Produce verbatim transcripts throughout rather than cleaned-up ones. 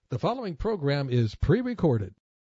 The following program is pre-recorded.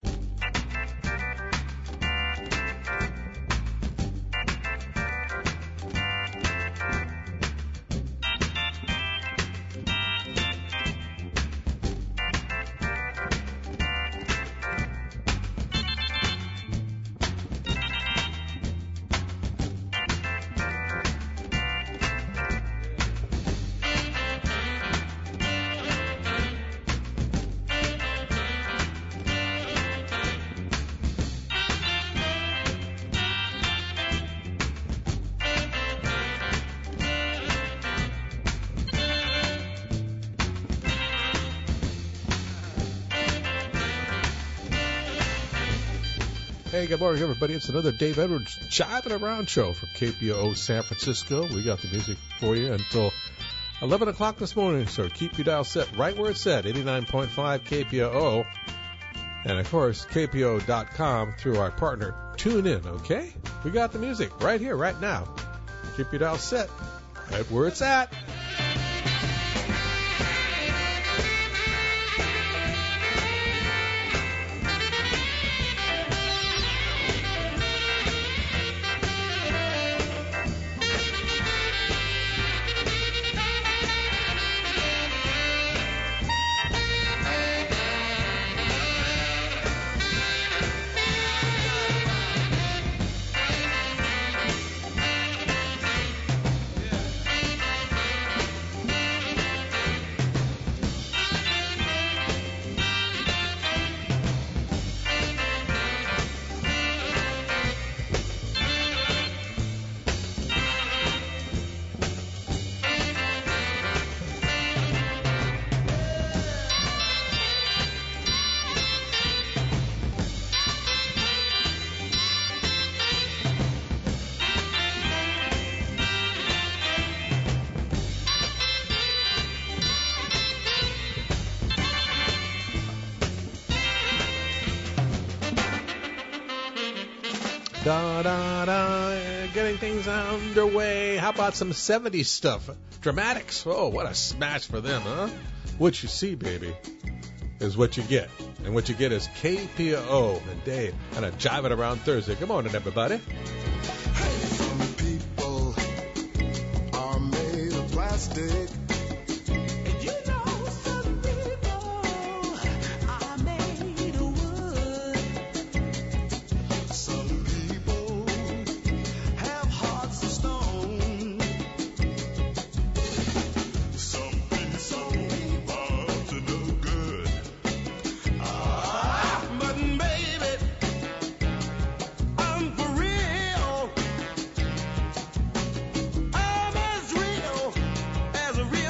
Hey, good morning, everybody. It's another Dave Edwards Jiving Around show from K P O O San Francisco. We got the music for you until eleven o'clock this morning, so keep your dial set right where it's set, eighty-nine point five K P O O. And, of course, K P O O dot com through our partner, Tune In, okay? We got the music right here, right now. Keep your dial set right where it's at. Da, da, da, getting things underway. How about some seventies stuff? Dramatics. Oh, what a smash for them, huh? What you see, baby, is what you get. And what you get is K P O O and Dave and a Jiving Around Thursday. Good morning, everybody. Hey, some people are made of plastic. As a real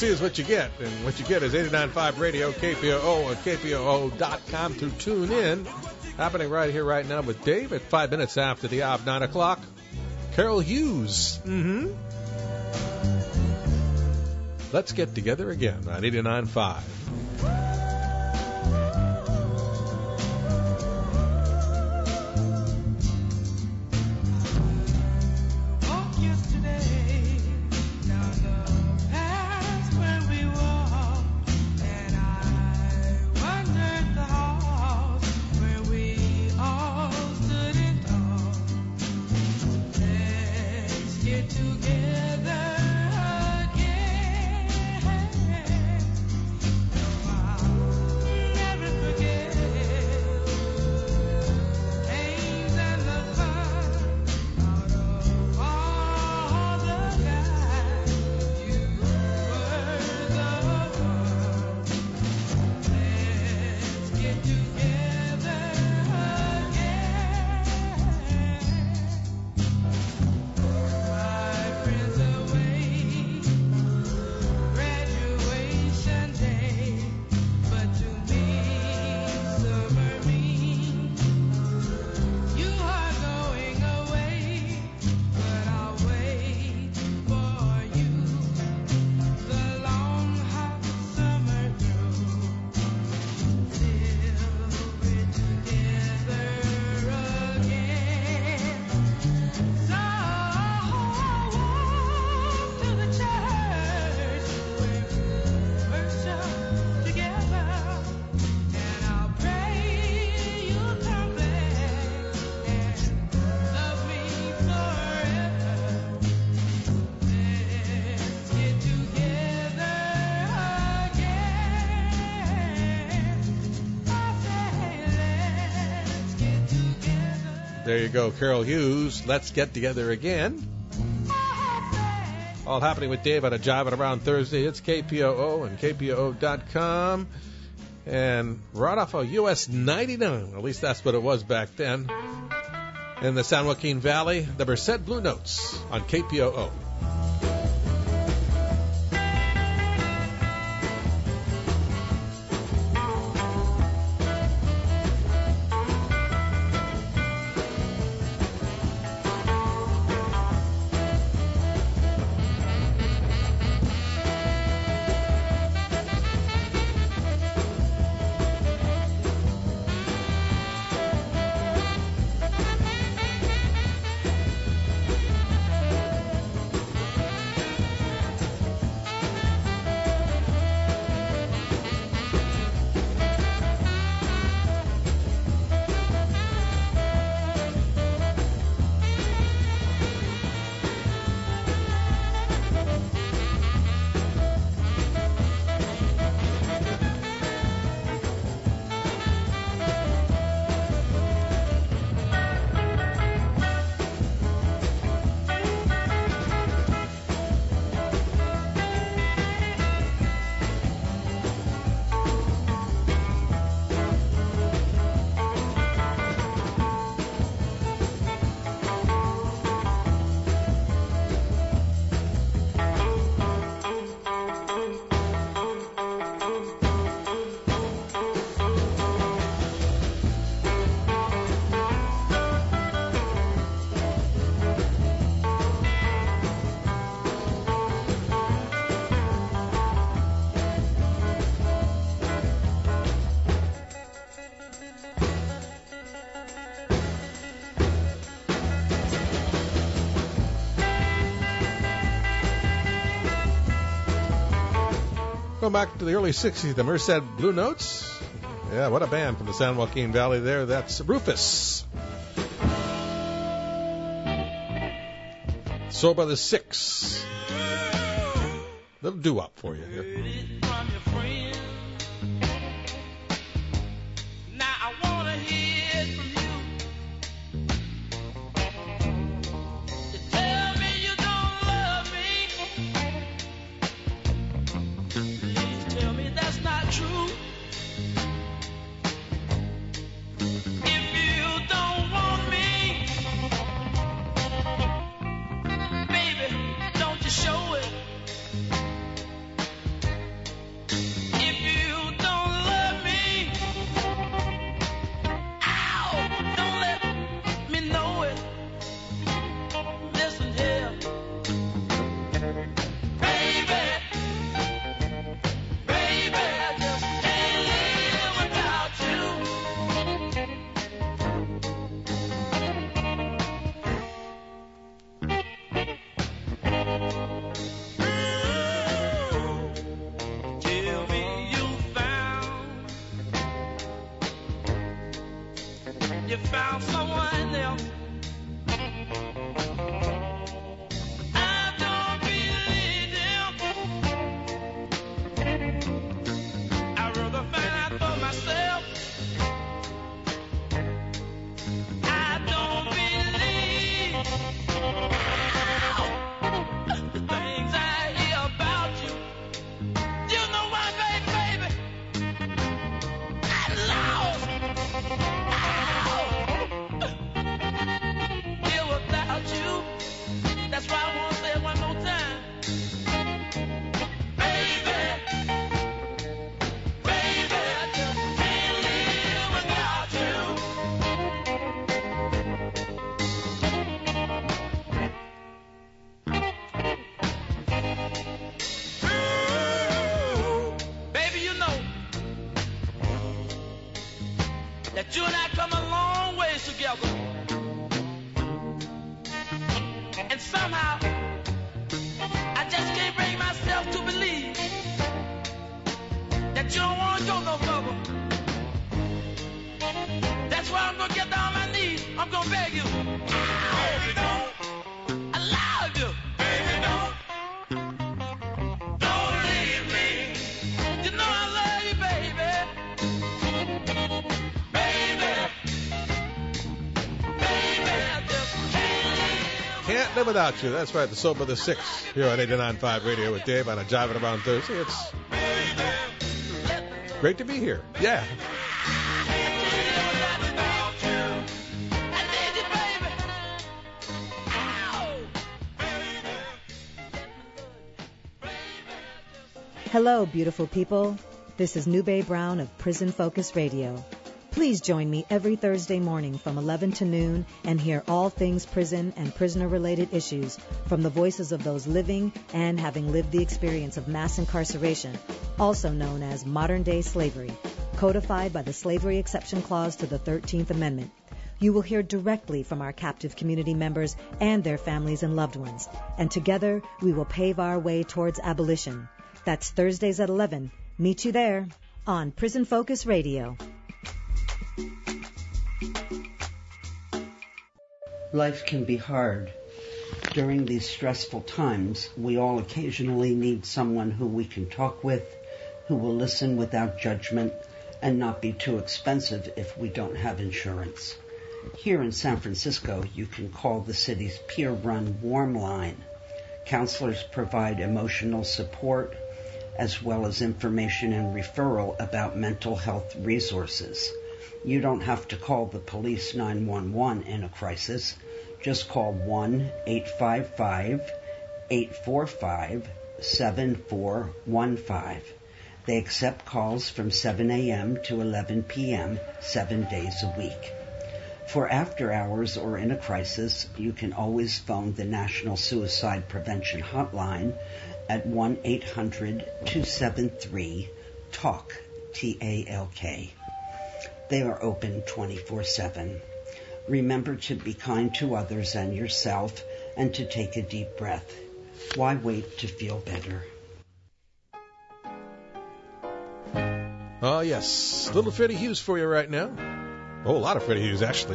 see is what you get, and what you get is eighty-nine point five Radio, K P O O, and K P O O dot com to tune in. Happening right here, right now with Dave at five minutes after the hour of nine o'clock. Carol Hughes. Mm-hmm. Let's get together again on eighty-nine point five. There you go, Carol Hughes. Let's get together again. All happening with Dave on a Jiving Around Thursday. It's K P O O and K P O O dot com. And right off of U S ninety-nine, at least that's what it was back then, in the San Joaquin Valley, the Merced Blue Notes on K P O O. Going back to the early sixties, the Merced Blue Notes. Yeah, what a band from the San Joaquin Valley there. That's Rufus. Soul Brothers six. Little doo-wop for you here. Show it. you found someone else. I don't believe them. I'd rather find out for myself. I don't believe the things I hear about you. You know what, baby, baby? I'm lost. Here without you. That's why I want to say it one more time. Baby, baby, I just can't live without you. Ooh, baby, you know that you and I come a long ways together. And somehow, I just can't bring myself to believe that you don't want to go no further. That's why I'm going to get down on my knees. I'm going to beg you. Baby, don't. I love you. Baby, don't. Don't leave me. You know I love you, baby. Baby. Baby, I just can't live. Can't live without you. That's right. The Soap of the Six here on eighty-nine point five Radio with Dave on a Jiving Around Thursday. It's great to be here. Yeah. Hello, beautiful people. This is Nube Brown of Prison Focus Radio. Please join me every Thursday morning from eleven to noon and hear all things prison and prisoner-related issues from the voices of those living and having lived the experience of mass incarceration, also known as modern-day slavery, codified by the Slavery Exception Clause to the thirteenth Amendment. You will hear directly from our captive community members and their families and loved ones, and together we will pave our way towards abolition. That's Thursdays at eleven. Meet you there on Prison Focus Radio. Life can be hard. During these stressful times, we all occasionally need someone who we can talk with, who will listen without judgment, and not be too expensive if we don't have insurance. Here in San Francisco, you can call the city's peer-run Warm Line. Counselors provide emotional support, as well as information and referral about mental health resources. You don't have to call the police nine one one in a crisis. Just call one eight five five, eight four five, seven four one five. They accept calls from seven a.m. to eleven p.m. seven days a week. For after hours or in a crisis, you can always phone the National Suicide Prevention Hotline at one eight hundred, two seven three, TALK, T A L K. They are open twenty-four seven. Remember to be kind to others and yourself and to take a deep breath. Why wait to feel better? Oh, yes. Little Freddie Hughes for you right now. A whole lot of Freddie Hughes, actually.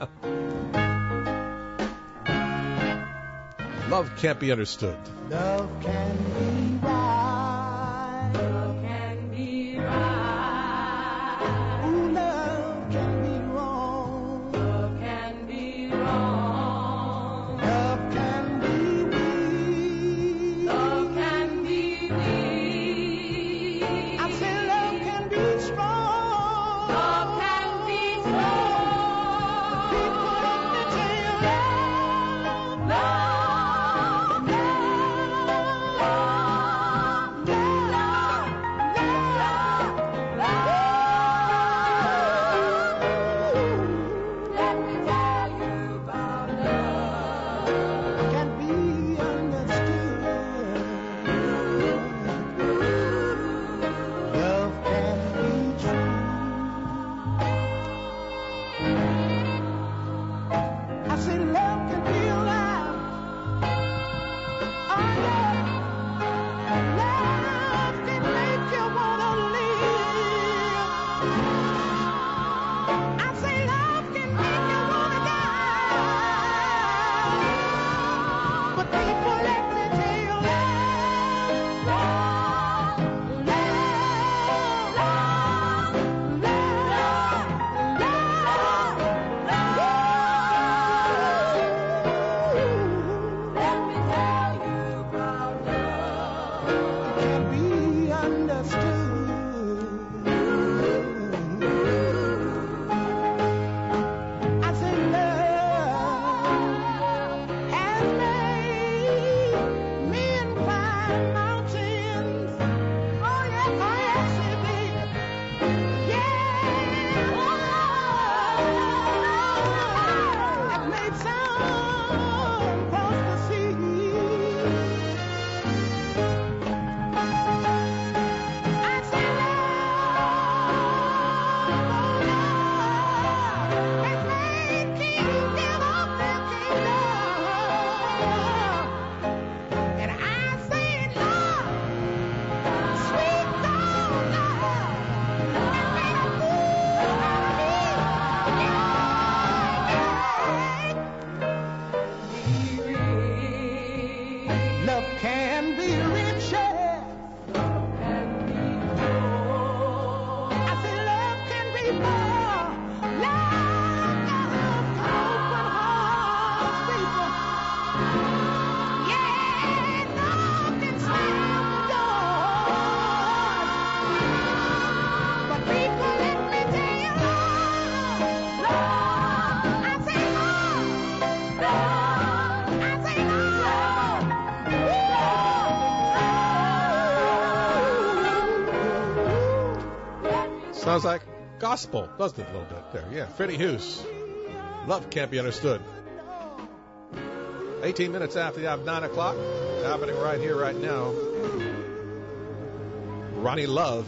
Love can't be understood. Love can be right. Love can be right. Ooh, love can be wrong. Love can be wrong. Love can be weak. Love can be weak. I say love can be strong. Love can be strong. People only tell you love, Love, love, love. Sounds like gospel, doesn't it, a little bit there? Yeah, Freddie Hughes. Love Can't Be Understood. eighteen minutes after the hour of nine o'clock. Happening right here, right now. Ronnie Love.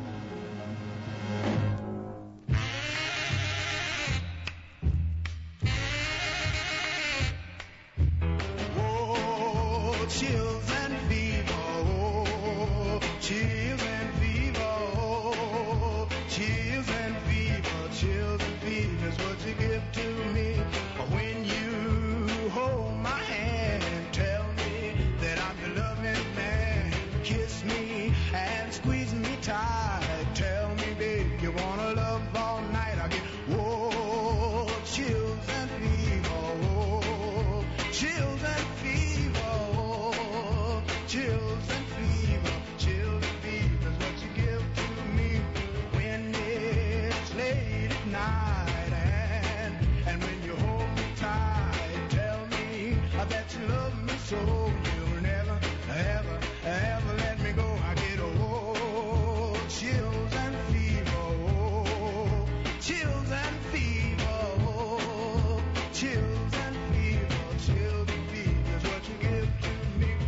Oh, chills and fever, oh, chills and fever, oh, chills and fever, chills and fever is what you give to me when you hold my hand. Tell me that I'm your loving man. Kiss me and squeeze me tight. Tell me, babe, you wanna love all night. I get whoa, chills and fever, oh, chills and fever, oh, chills and fever, chills and fever is what you give to me when it's late at night and and when you hold me tight. Tell me that you love me so you'll never, ever, ever let me go. I get oh, chills and fever, oh, chills and fever, oh, chills and fever, chills and fever is what you give to me.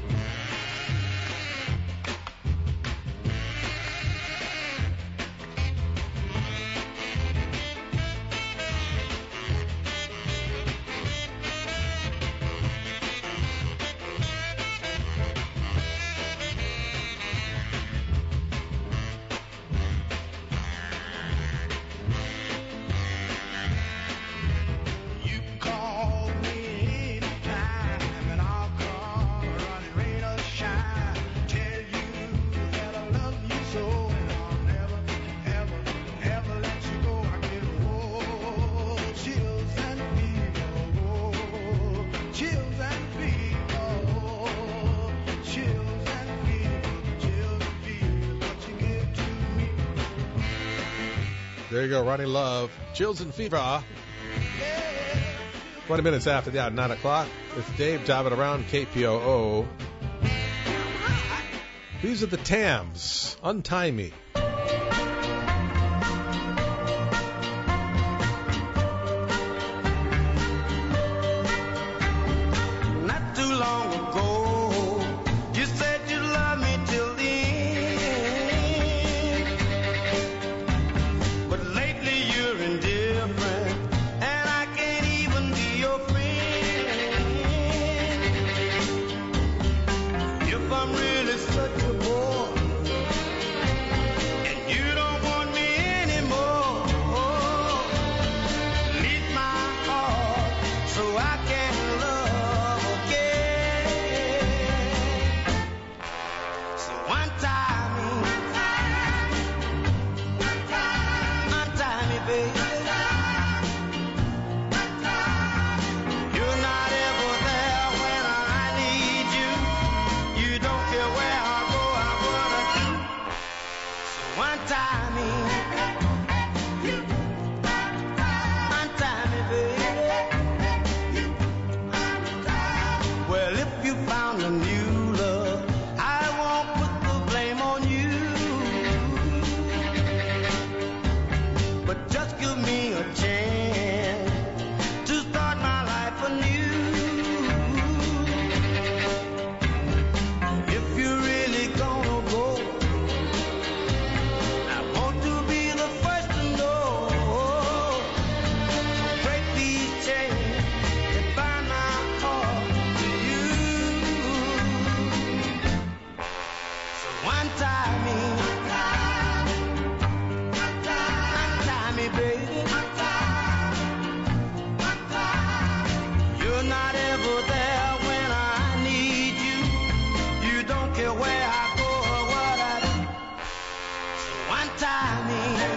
You can call me anytime and I'll come running rain or shine. Tell you that I love you so and I'll never, ever, ever let you go. I get oh, chills and fever, oh, chills and fever, oh, chills and fever, chills and fever is what you give to me. There you go, Ronnie Love. Chills and Fever. twenty minutes after the hour, nine o'clock. It's Dave driving around K P O O. These are the Tams. Untie Me. Not too long ago, you said you love me till the end. But lately you're indifferent, and I can't even be your friend. If I'm really such a bore, and you don't want me anymore, leave my heart so I can love again. So untie me, untie me, baby. You're not ever there when I need you. You don't care where I go, I'm gonna do. So untie me, untie me, baby. Well, if you found a new love, I won't put the blame on you. But just give me a chance to start my life anew. If you're really gonna go, I want to be the first to know. Break these chains and bind my heart to you. So untie me, untie me, baby. You're not ever there when I need you. You don't care where I go or what I do. So untie me,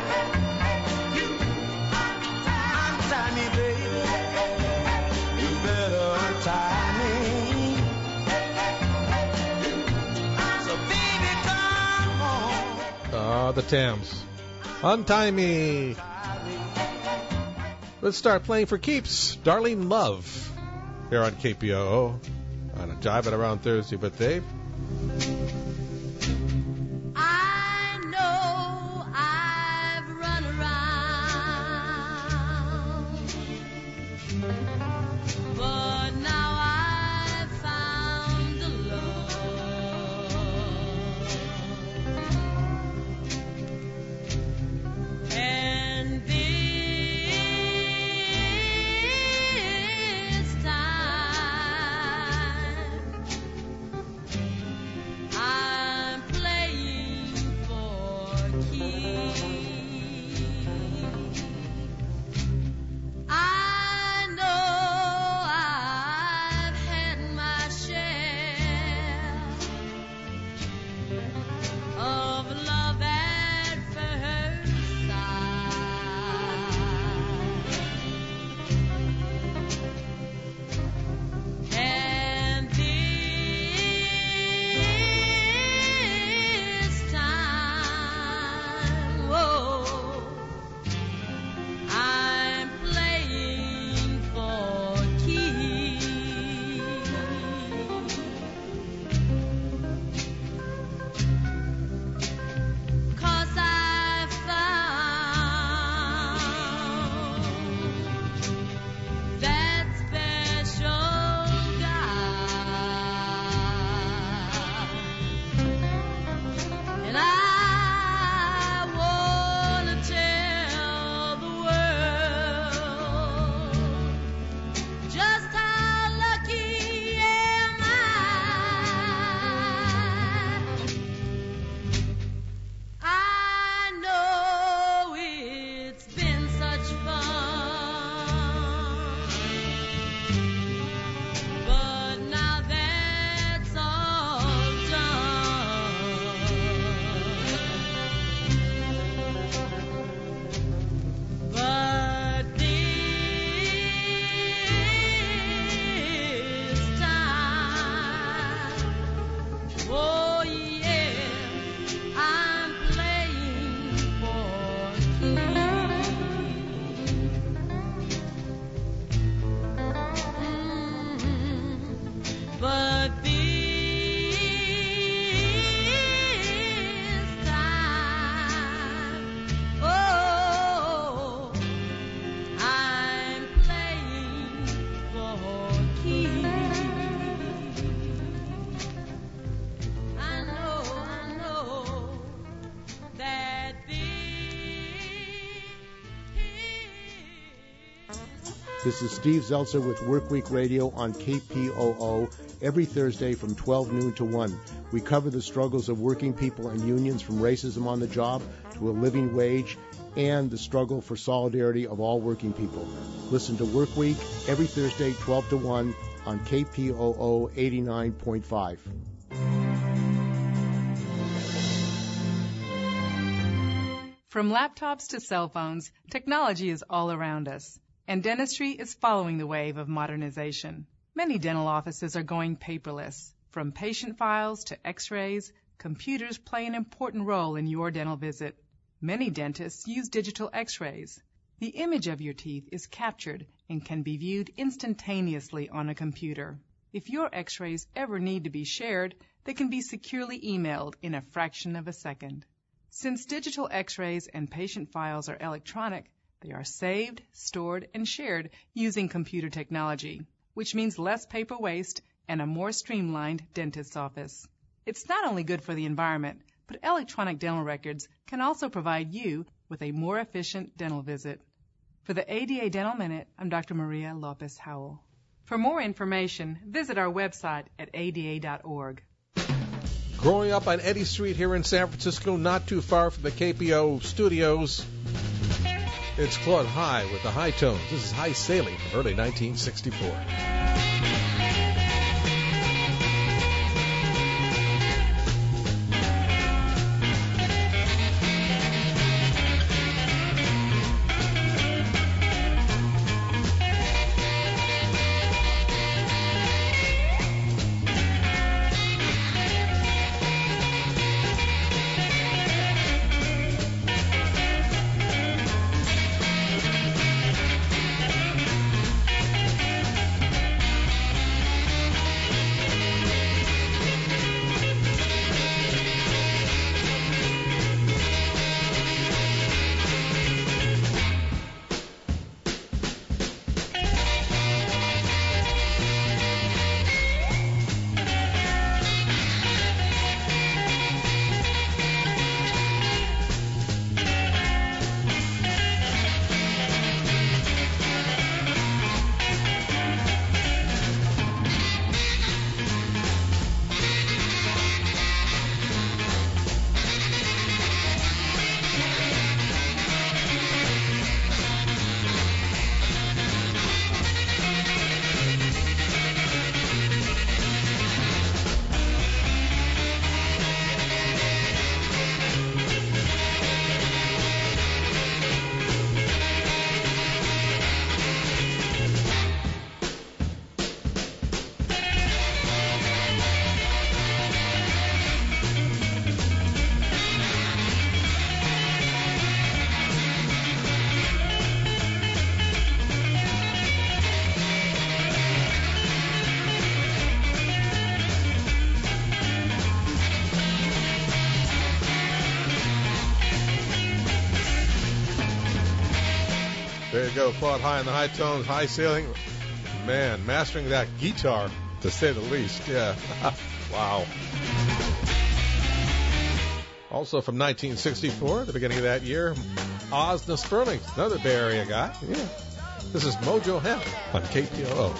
untie me, baby. You better untie me. So baby, come home. Ah, the Tams. Untie Me. Let's start playing for keeps. Darlene Love here on K P O O on a Jive It Around Thursday. But Dave, I know I I know I've had my share of love at first sight, and this time, whoa, I'm playing for keeps. 'Cause I found that special guy, and I wanna tell the world just how lucky am I. I know it's been such fun, but now that's all done. But this time, oh yeah, I'm playing for keeps. Mm, But this time, oh, I'm playing for keeps. I know, I know that This is Steve Zeltzer with Workweek Radio on K P O O every Thursday from twelve noon to one. We cover the struggles of working people and unions, from racism on the job to a living wage, and the struggle for solidarity of all working people. Listen to Workweek every Thursday, twelve to one on K P O O eighty-nine point five. From laptops to cell phones, technology is all around us, and dentistry is following the wave of modernization. Many dental offices are going paperless. From patient files to x-rays, computers play an important role in your dental visit. Many dentists use digital x-rays. The image of your teeth is captured and can be viewed instantaneously on a computer. If your x-rays ever need to be shared, they can be securely emailed in a fraction of a second. Since digital x-rays and patient files are electronic, they are saved, stored, and shared using computer technology, which means less paper waste and a more streamlined dentist's office. It's not only good for the environment, but electronic dental records can also provide you with a more efficient dental visit. For the A D A Dental Minute, I'm Doctor Maria Lopez Howell. For more information, visit our website at A D A dot org. Growing up on Eddy Street here in San Francisco, not too far from the K P O studios, it's Claude High with the High Tones. This is High Sailing from early nineteen sixty-four. There you go, Claude High in the high tones, high ceiling. Man, mastering that guitar, to say the least. Yeah. Wow. Also from nineteen sixty-four, the beginning of that year, Ozna Sperling, another Bay Area guy. Yeah. This is Mojo Hemp on K P O O.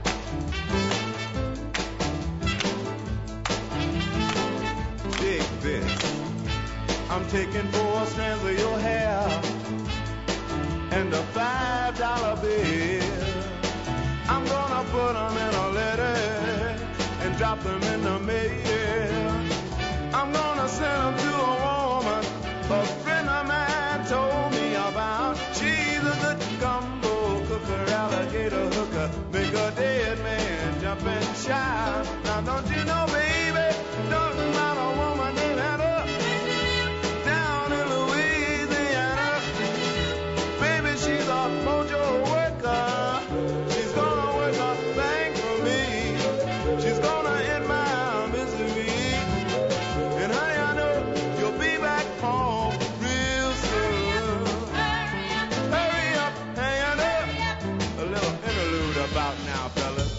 Dig this. I'm taking four strands of your hair and a five dollar bill. I'm gonna put them in a letter and drop them in the mail. I'm gonna send them to a woman a friend of mine told me about. She's a good gumbo cooker, alligator hooker, make a dead man jump and shout. Now don't you know, baby, don't mind a woman named Anna down in Louisiana. Baby, she's a mojo worker. She's gonna work a thing for me. She's gonna end my misery. And honey, I know you'll be back home real soon. Hurry up, hang up. A little interlude about now, fellas.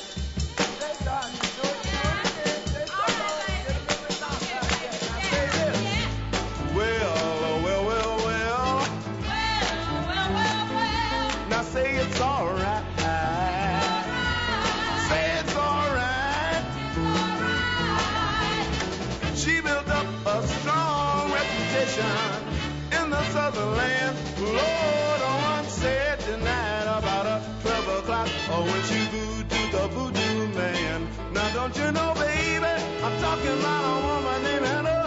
Well, well, well, well. Now say it's alright. Say it's alright. She built up a strong reputation in the southern land. Lord, one said tonight about a twelve o'clock, or when she voodoo the voodoo man. Now don't you know, baby, I'm talking about a woman named Anna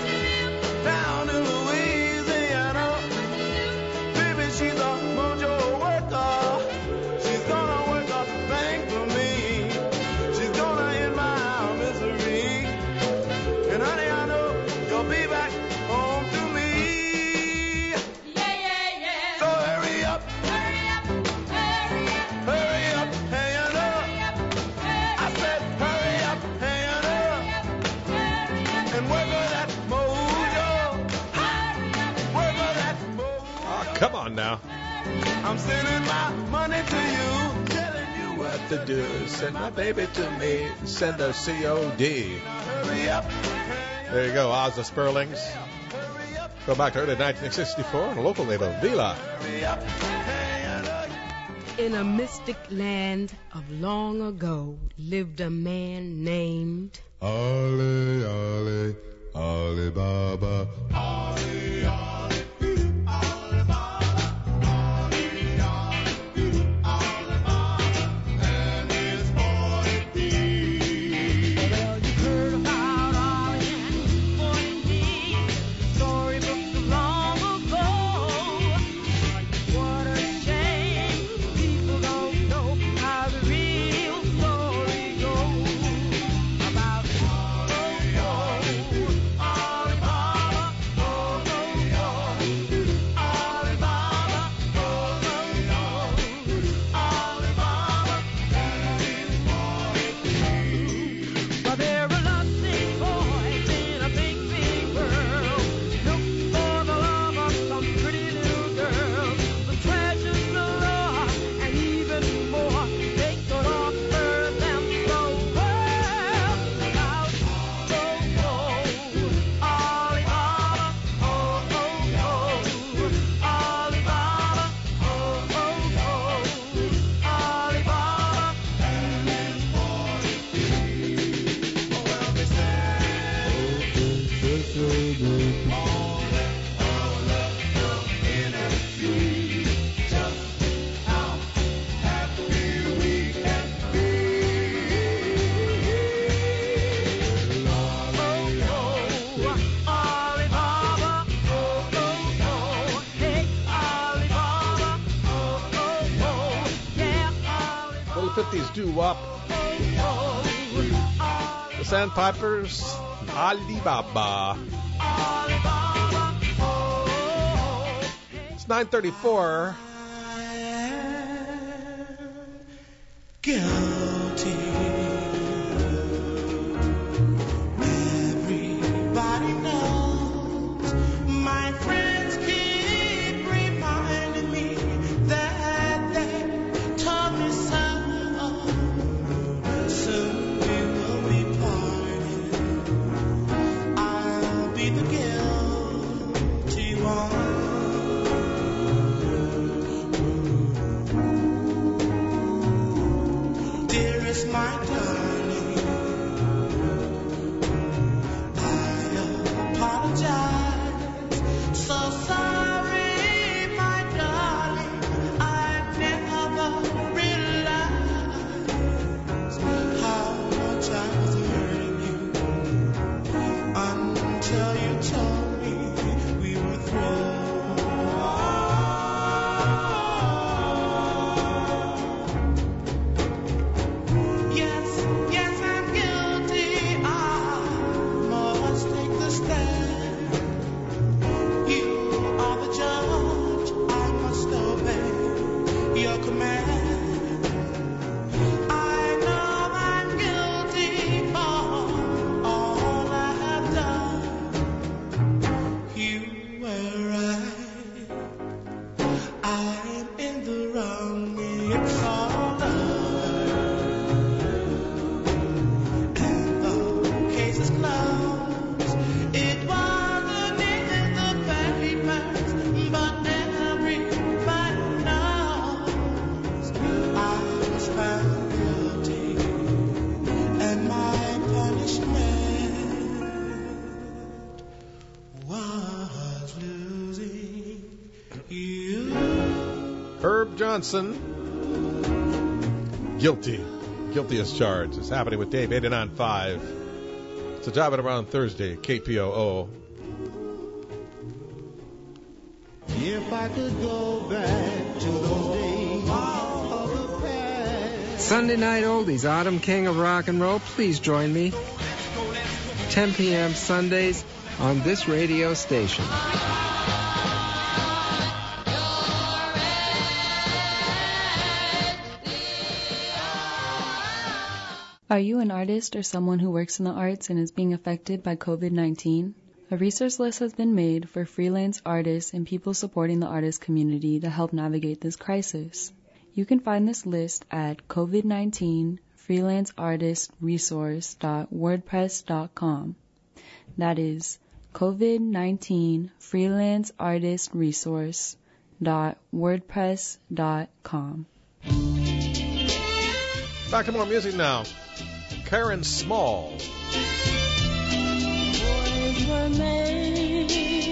down in Louisiana. Baby, she's a mojo worker. She's gonna work a thing for me. She's gonna end my misery. And honey, I know you'll be back home to me. Yeah, yeah, yeah. So hurry up, Hurry up, hurry up, hurry up, hang up. hurry up, I said hurry up, hang up. hurry up, And work on that mojo. Work on that mojo. Oh, come on now. I'm sending my money to you, telling you what What to do? Send my baby to me. Send her C O D. hurry up. There you go, Ozna Sperlings. Hurry up, Go back to early nineteen sixty-four and a local native, Vila. hurry up, hang up. In a mystic land of long ago lived a man named Ali, Ali, Ali Baba. Ali, Ali, Ali Baba. Ali, Ali, Ali Baba. And his forty thieves. Well, you heard about Ollie and his forty thieves, storybooks of long ago. What a shame people don't know how the real story goes about Ollie, Ollie, Ollie Baba, oh, oh, oh. Ollie Baba, oh, oh, oh. Ollie Baba and his forty thieves. Well, there are lusty boys in a big, big world, look for the love of some pretty little girl, the treasures galore, and even more. They could offer them the world about oh, oh, Ollie Baba, oh, oh, oh, Ollie Baba, oh, oh, oh, Ollie Baba and his forty thieves. Oh, well, they say, all that all of your energy, just how happy we can be. Oh, oh, Ollie Baba, oh, oh, oh, hey, Ollie Baba, oh, oh, oh, yeah, Ollie Baba, Little fifties doo-wop. oh, oh, The Sandpipers, Alibaba. Ollie Baba, oh, hey. It's nine thirty-four. Guilty. Everybody knows. My friends keep reminding me that Herb Johnson. Guilty. Guilty as charged. It's happening with Dave, eighty-nine point five. It's a job at around Thursday, K P O O. If I could go back to those days of the past. Sunday Night Oldies, Autumn King of Rock and Roll. Please join me. ten p.m. Sundays on this radio station. Are you an artist or someone who works in the arts and is being affected by covid nineteen? A resource list has been made for freelance artists and people supporting the artist community to help navigate this crisis. You can find this list at covid nineteen freelance artist resource dot wordpress dot com. That is covid nineteen freelance artist resource dot wordpress dot com. Back to more music now. Karen Small. Boys were made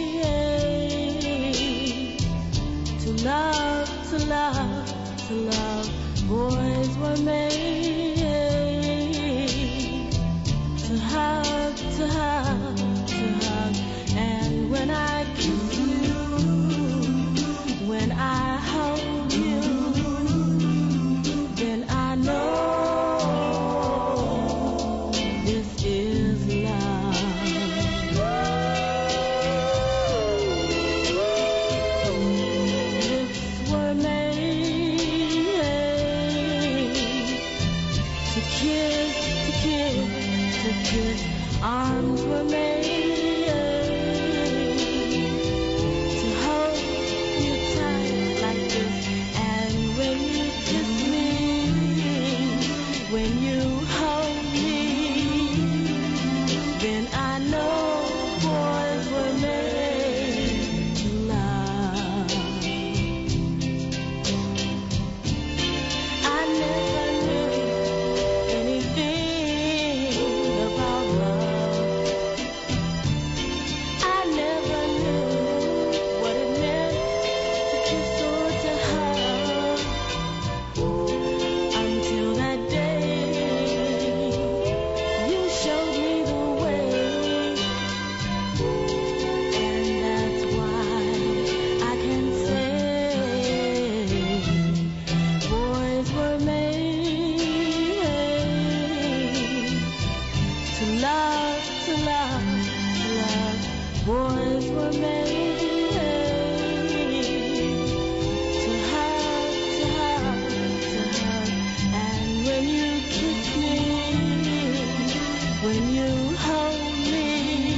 to love, to love, to love. Boys were made to hug, to hug, to hug. And when I kiss you, when I hold you, then I know this is love. Lips were made to kiss, to kiss, to kiss. Arms were made to hold you tight like this. And when you kiss me, when you hold me, then I know boys were made to love. I never knew anything about love. I never knew what it meant to kiss or to hug until that day you showed me the way. And that's why I can say boys were made to love, to love, to love. Boys were made to hug, to hug, to hug. And when you kiss me, when you hold me,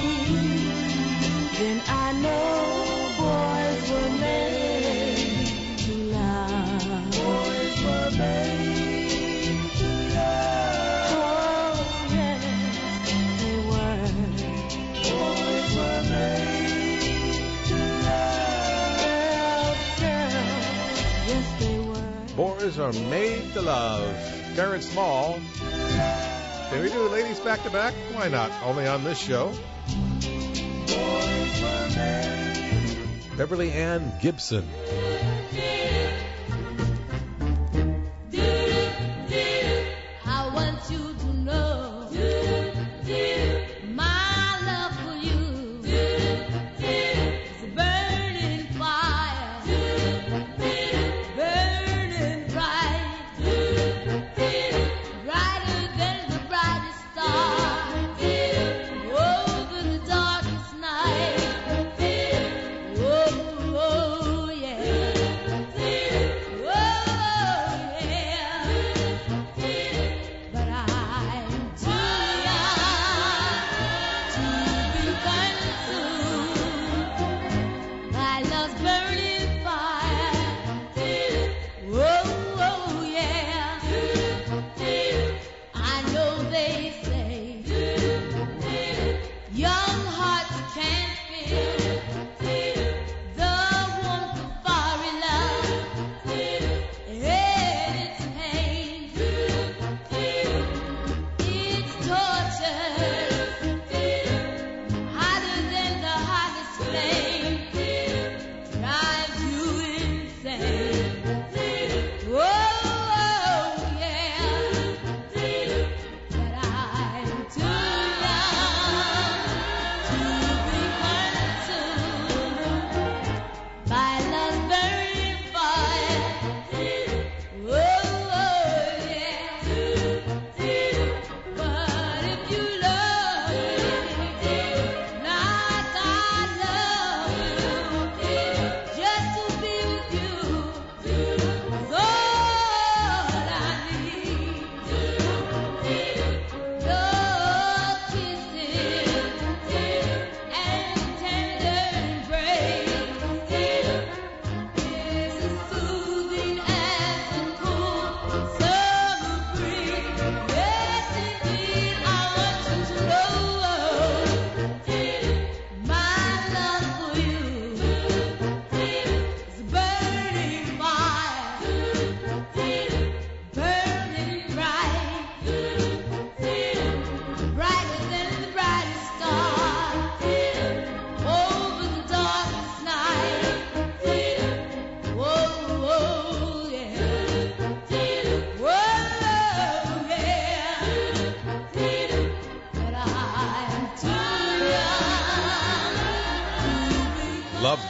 then I know boys were made to love. Boys were made to love. Oh, yes, they were. Boys were made to love. Girl, girl, yes, they were. Boys are made to love. Karen Small. Can we do ladies back to back? Why not? Only on this show. Beverly Ann Gibson. I want you to know my love for you is a burning fire, burning bright, brighter than the brightest star over the darkest night. Oh, oh, yeah. Oh, yeah. But I'm too young to be consumed by love's burning fire. Oh, oh, yeah. I know they say young hearts can't feel the warmth of foreign love and its pain. It's torture, hotter than the hottest flame. Try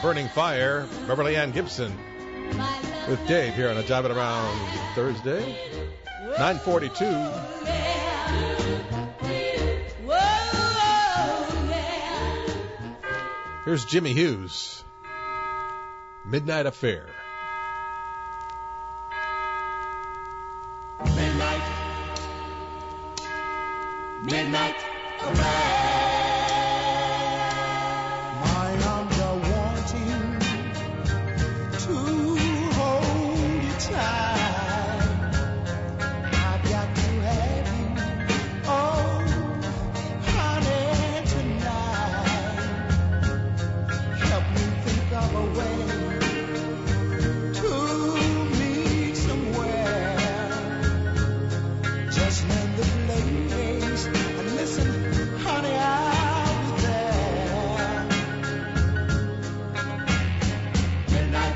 Burning Fire, Beverly Ann Gibson with Dave here on a Jiving Around Thursday, nine forty-two. Here's Jimmy Hughes, Midnight Affair. Midnight, midnight affair. My arms are wanting to hold you tight. I've got to have you, oh, honey, tonight. Help me think of a way to meet somewhere. Just name the place and listen, honey, I'll be there. Midnight,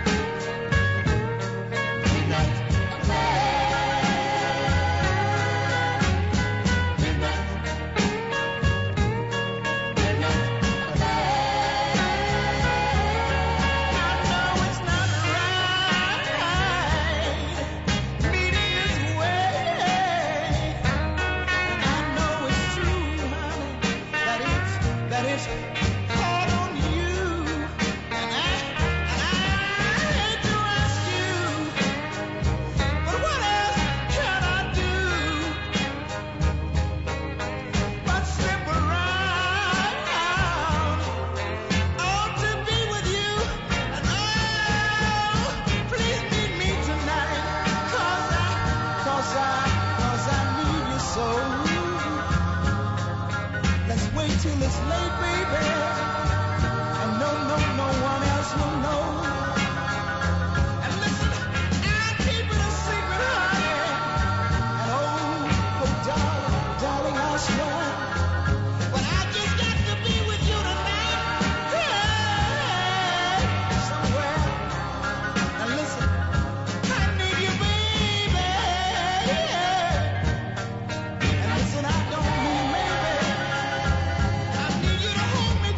midnight affair. Midnight, midnight affair. I know it's not right meeting this way. I know it's true, honey, that it's, that it's hard on you. And I, and I hate to ask you, but what else can I do but slip around, oh, to be with you? And oh, please meet me tonight, 'cause I, 'cause I, 'cause I need you so. Let's wait till it's late, baby, and no, no, no one else will know. And listen, I'll keep it a secret, honey. And oh, oh, darling, darling, I swear. But I just got to be with you tonight, hey, somewhere. And listen, I need you, baby. And listen, I don't mean maybe. I need you to hold me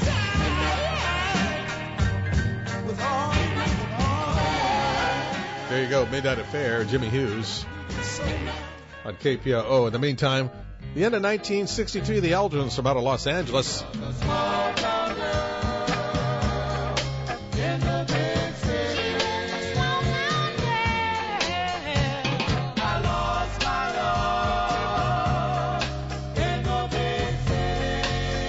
tight with all, with all. There you go, Midnight Affair, Jimmy Hughes on K P O O. In the meantime, the end of nineteen sixty-three, the Aldrins from out of Los Angeles. I lost my love in the big city.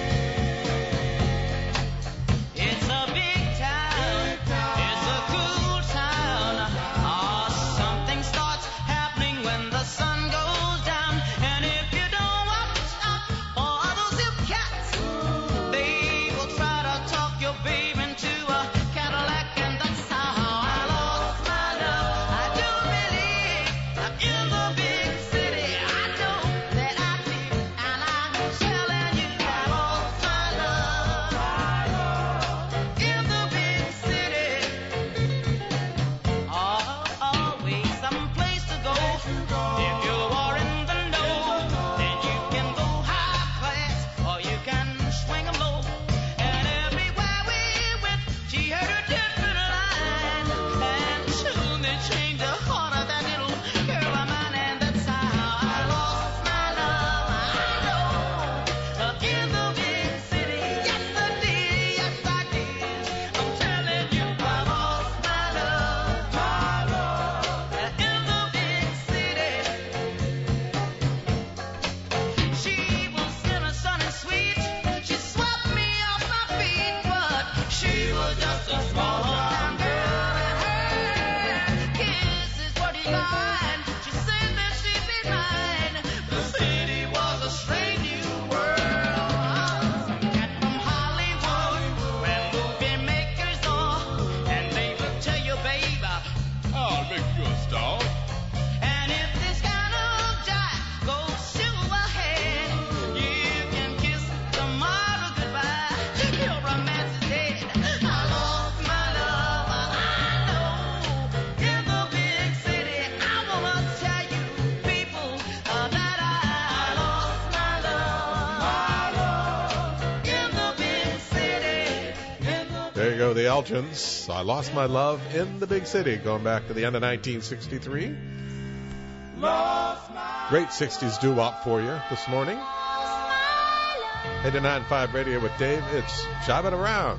It's a big town. It's a cool town. Ah, something starts happening when the sun goes down. And if you don't watch out for those hip cats, they the Elgins. I lost my love in the big city, going back to the end of nineteen sixty-three. Great sixties doo-wop for you this morning. eighty-nine point five Radio with Dave. It's Jive It Around.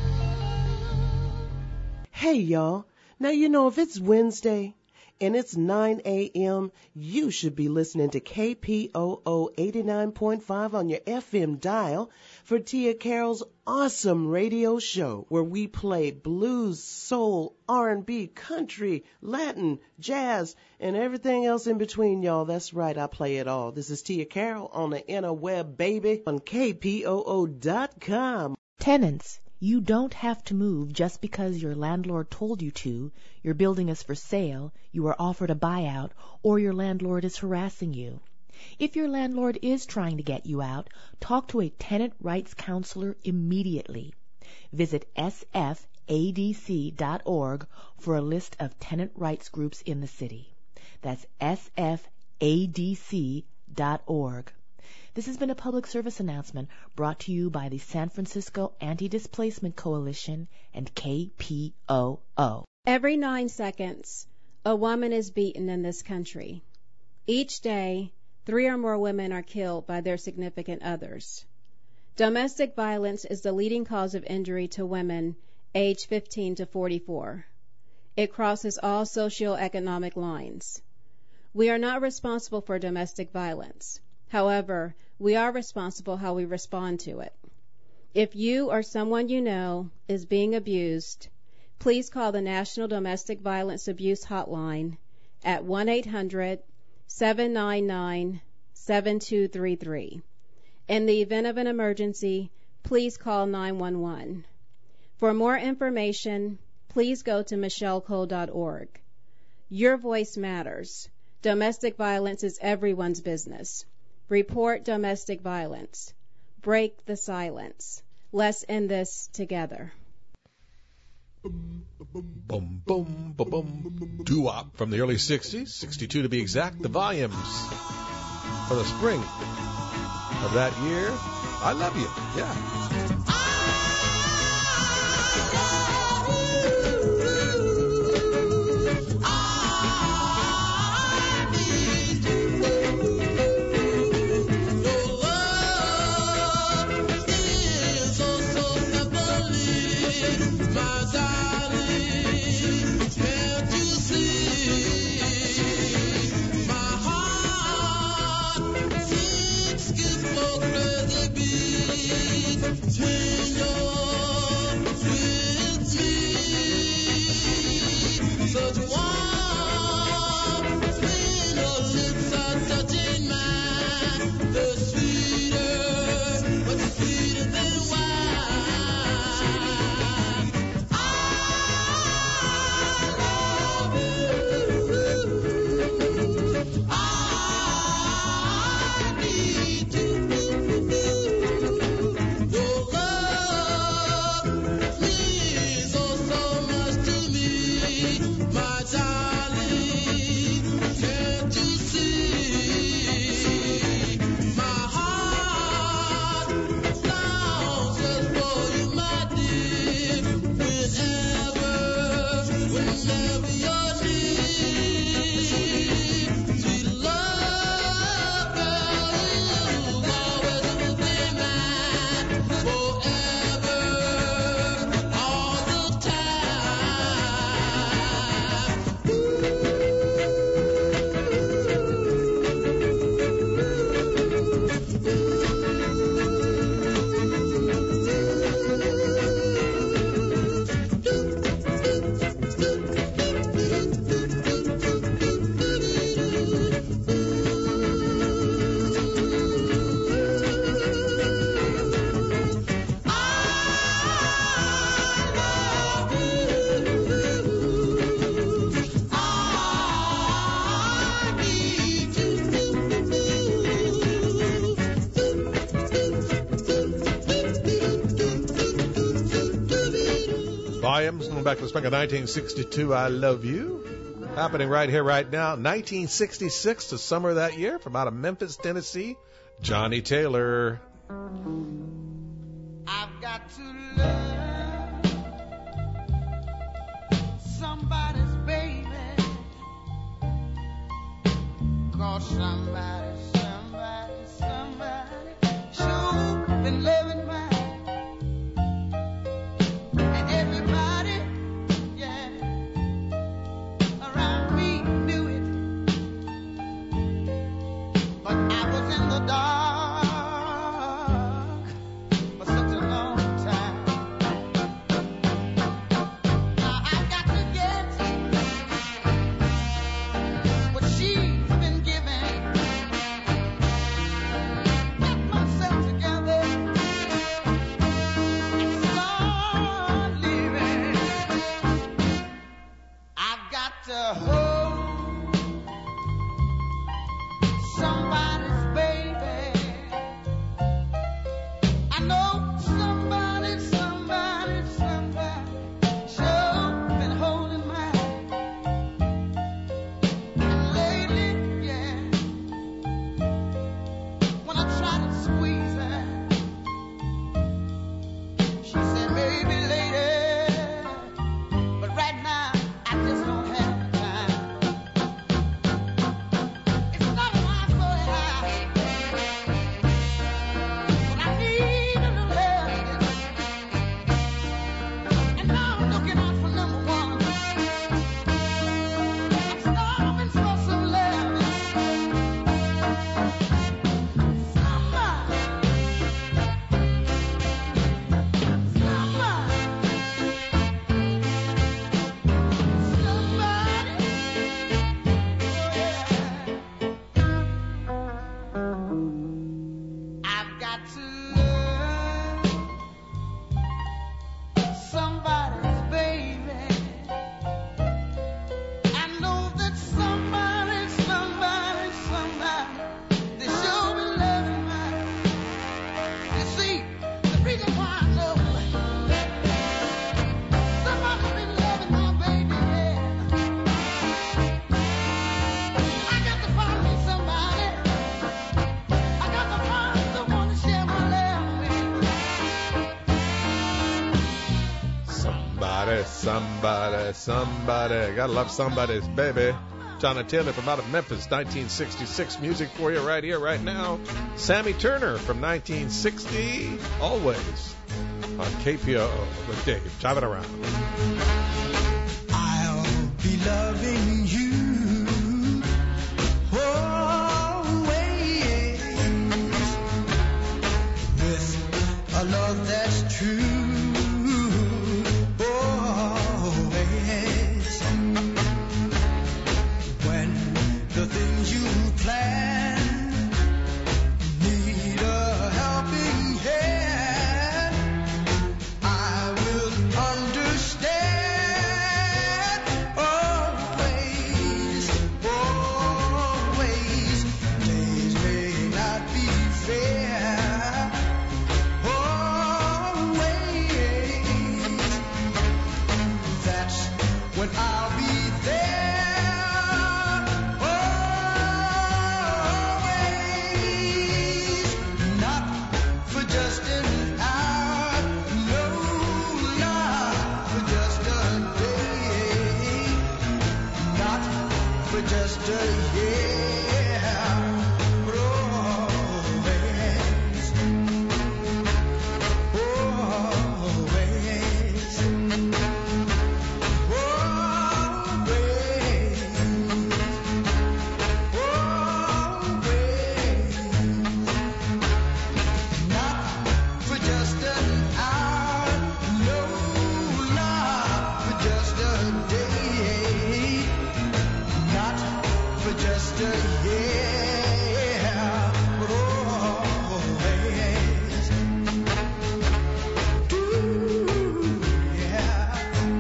Hey, y'all. Now, you know, if it's Wednesday and it's nine a.m., you should be listening to K P O O eighty-nine point five on your F M dial for Tia Carroll's awesome radio show where we play blues, soul, R and B, country, Latin, jazz, and everything else in between, y'all. That's right, I play it all. This is Tia Carroll on the interweb, baby, on K P O O dot com. Tenants, you don't have to move just because your landlord told you to, your building is for sale, you are offered a buyout, or your landlord is harassing you. If your landlord is trying to get you out, talk to a tenant rights counselor immediately. Visit S F A D C dot org for a list of tenant rights groups in the city. That's S F A D C dot org. This has been a public service announcement brought to you by the San Francisco Anti-Displacement Coalition and K P O O. Every nine seconds, a woman is beaten in this country. Each day, three or more women are killed by their significant others. Domestic violence is the leading cause of injury to women aged fifteen to forty-four. It crosses all socioeconomic lines. We are not responsible for domestic violence. However, we are responsible how we respond to it. If you or someone you know is being abused, please call the National Domestic Violence Abuse Hotline at one eight hundred seven nine nine seven two three three. In the event of an emergency, please call nine one one. For more information, please go to michelle cole dot org. Your voice matters. Domestic violence is everyone's business. Report domestic violence. Break the silence. Let's end this together. Boom, boom, boom, boom. Doo-wop from the early sixties, sixty-two to be exact. The volumes for the spring of that year. I love you. Yeah. Going back to the spring of nineteen sixty-two, I Love You. Happening right here, right now. nineteen sixty-six, the summer of that year, from out of Memphis, Tennessee, Johnny Taylor. I've got to learn Lord, somebody, somebody, somebody sure been loving mine. And everybody, yeah, around me knew it. But I was in the dark for such a long time. Now I've got to get what she's been giving. Get myself together and start living. I've got to hold somebody's baby. I know somebody, somebody, somebody sure been holding mine. And lately, yeah, when I try to squeeze her, she said, maybe later, but right now I just don't have the time. It's not my fault, but I need a little help. And now I'm looking out for number one. I'm starving for some love. Somebody, I've got to love somebody's baby. I know that somebody, somebody, somebody, they sure been loving mine. You see, the reason why I know somebody's been loving my baby, yeah. I got to find me somebody. I got to find someone to share my love with. Somebody, somebody, somebody. Gotta love somebody's baby. Johnny Taylor from out of Memphis, nineteen sixty-six. Music for you right here, right now. Sammy Turner from nineteen sixty. Always on K P O O with Dave. Driving around. I'll be loving you always with a love that's true. Always when the things you plan need a helping hand, I will understand. Always, always, days may not be fair. Always, that's when I'll be there. Always, not for just an hour, no, not for just a day, not for just a year, but always, always, not for just an hour, no, not for just a day, not for just a year, but always. Ooh, yeah.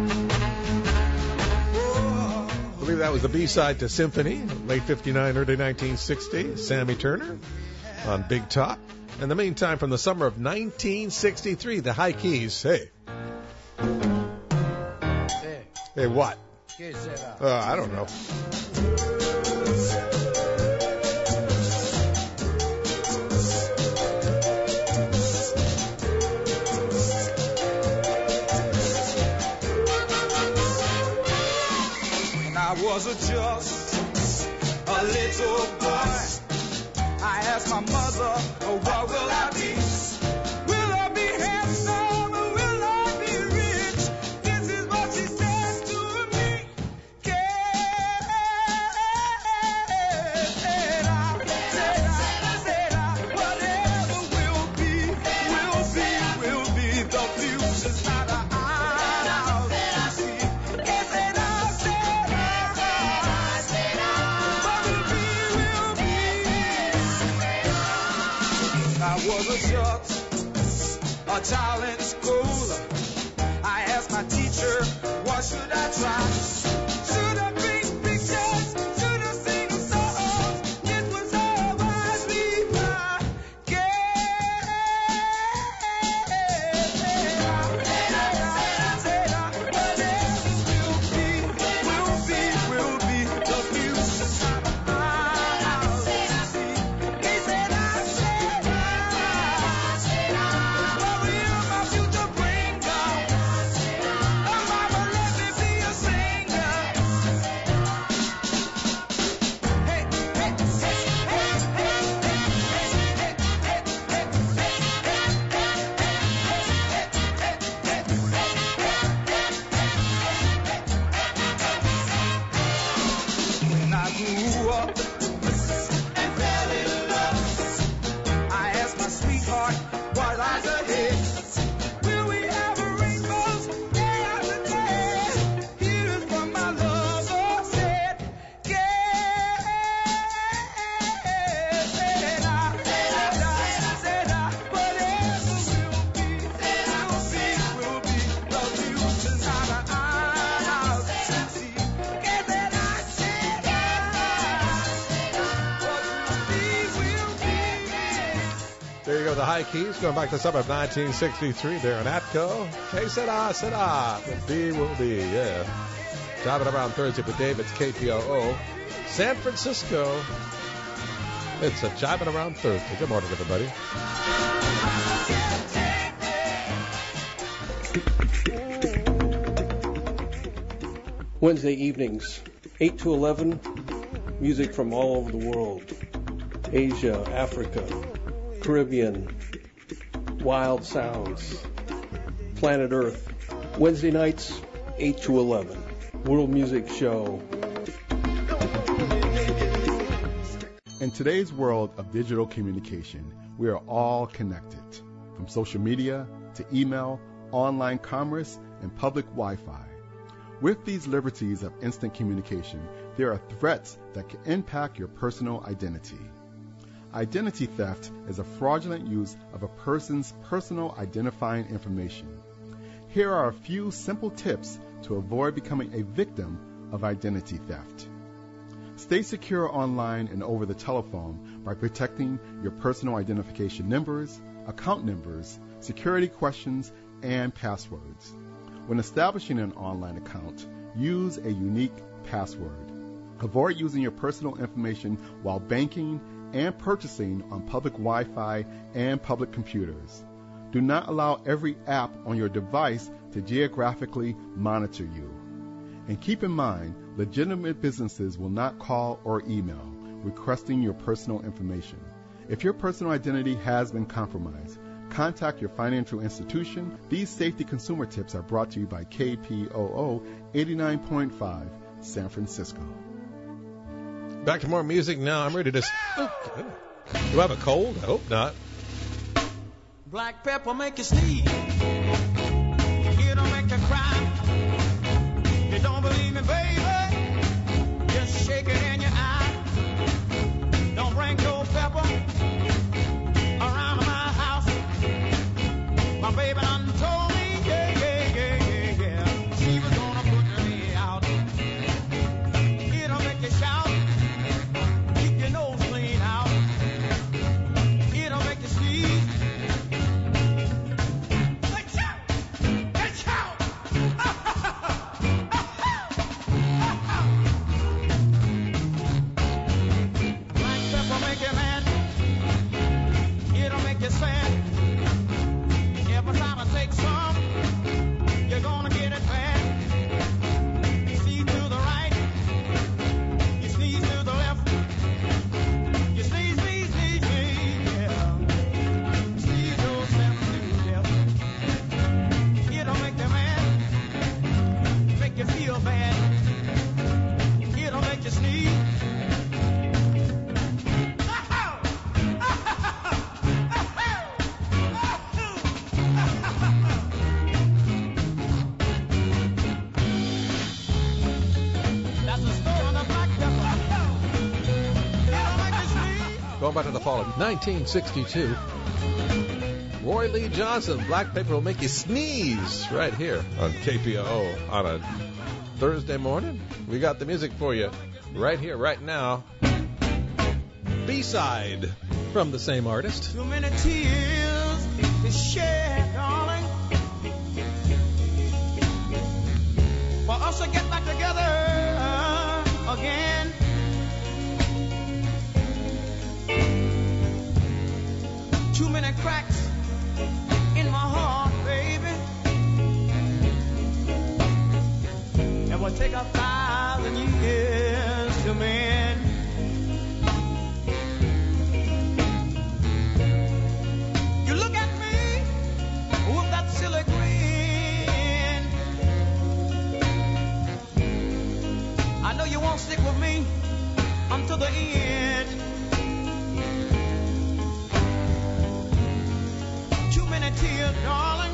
Oh. I believe that was the B-side to Symphony, late fifty-nine, early nineteen sixty. Sammy Turner on Big Top. In the meantime, from the summer of nineteen sixty-three, the High Keys. Hey. Hey, what? Uh, I don't know. And I was a just a a little boy. I asked my mother, oh, what will I be? Will I be handsome or will I be rich? This is what she said to me. Said I, said I, said I, whatever will be, will be, will be. The future's not a aisle to see. Yes, said I, said I, said I, what will be, will be. I was a short, a child in school. I asked my teacher, what should I try? Should I paint pictures? Should I sing songs? It was all I leave my guess. Said I, whatever will be, will be, will be. The future's not mine to see. He said I, said I, said I, what will my future bring, God? Oh, mama, let me be a singer. Hey, hey, hey, hey, hey, When I grew up and fell in love, I asked my sweetheart what lies ahead. Will we have rainbows day after day? Here's what my lover said. Yeah, said I, said I, said I, whatever will be, will be, will be. The future's not an aisle to see. Yeah, said I, said I, what will be, will be. There you go, the High Keys, going back to summer of nineteen sixty-three there in Atco. Hey, said I, said I, will be, will be, yeah. Driving around Thursday with Dave, it's K P O O. San Francisco, it's a Jiving Around Thursday. Good morning, everybody. Wednesday evenings, eight to eleven, music from all over the world. Asia, Africa, Caribbean, wild sounds, planet Earth. Wednesday nights, eight to eleven, World Music Show. In today's world of digital communication, we are all connected, from social media to email, online commerce, and public Wi-Fi. With these liberties of instant communication, there are threats that can impact your personal identity. Identity theft is a fraudulent use of a person's personal identifying information. Here are a few simple tips to avoid becoming a victim of identity theft. Stay secure online and over the telephone by protecting your personal identification numbers, account numbers, security questions, and passwords. When establishing an online account, use a unique password. Avoid using your personal information while banking and purchasing on public Wi-Fi and public computers. Do not allow every app on your device to geographically monitor you. And keep in mind, legitimate businesses will not call or email requesting your personal information. If your personal identity has been compromised, contact your financial institution. These safety consumer tips are brought to you by K P O O eighty-nine point five San Francisco. Back to more music now. I'm ready to... Oh, do I have a cold? I hope not. Black pepper make you sneeze. It'll make you cry. You don't believe me, baby? Just shake it in your eye. Don't bring no pepper around my house. My baby done told me, yeah, yeah, yeah, yeah, yeah. She was gonna put me out. It'll make you shout. Keep your nose clean out. It'll make you sneeze. Let's shout! Let's shout! you sneeze. That's the story of the black pepper. It'll make you sneeze. Going back to the fall of nineteen sixty-two. Roy Lee Johnson, Black Paper Will Make You Sneeze, right here on K P O O on a Thursday morning. We got the music for you right here, right now. B-side from the same artist. Too many tears to shed, darling, for us to get back together again. Too many cracks in my heart, baby. It will take a thousand years to mend. You look at me with that silly grin. I know you won't stick with me until the end. Too many tears, darling.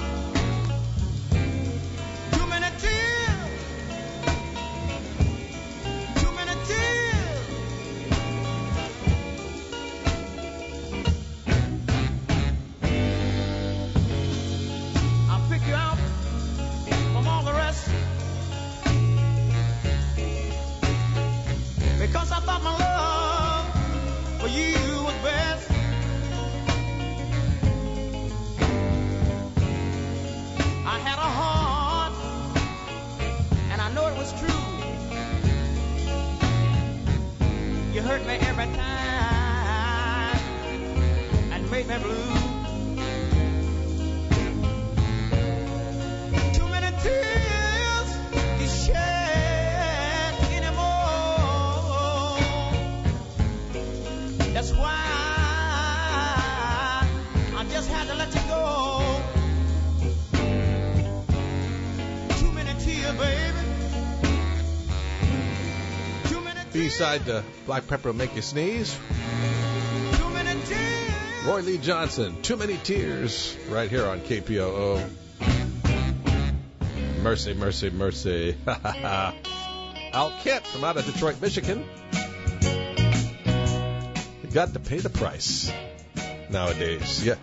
Too many tears. Too many tears. I'll pick you out from all the rest, because I thought my love for you was best. I had a heart, and I know it was true. You hurt me every time and made me blue. Too many tears to shed anymore. That's why I just had to let you go. Too many tears, baby. Too many tears. B-side to Black Pepper Will Make You Sneeze. Too many tears. Roy Lee Johnson, Too Many Tears, right here on K P O O. Mercy, mercy, mercy. Al Kent from out of Detroit, Michigan. You got to pay the price nowadays. Yeah.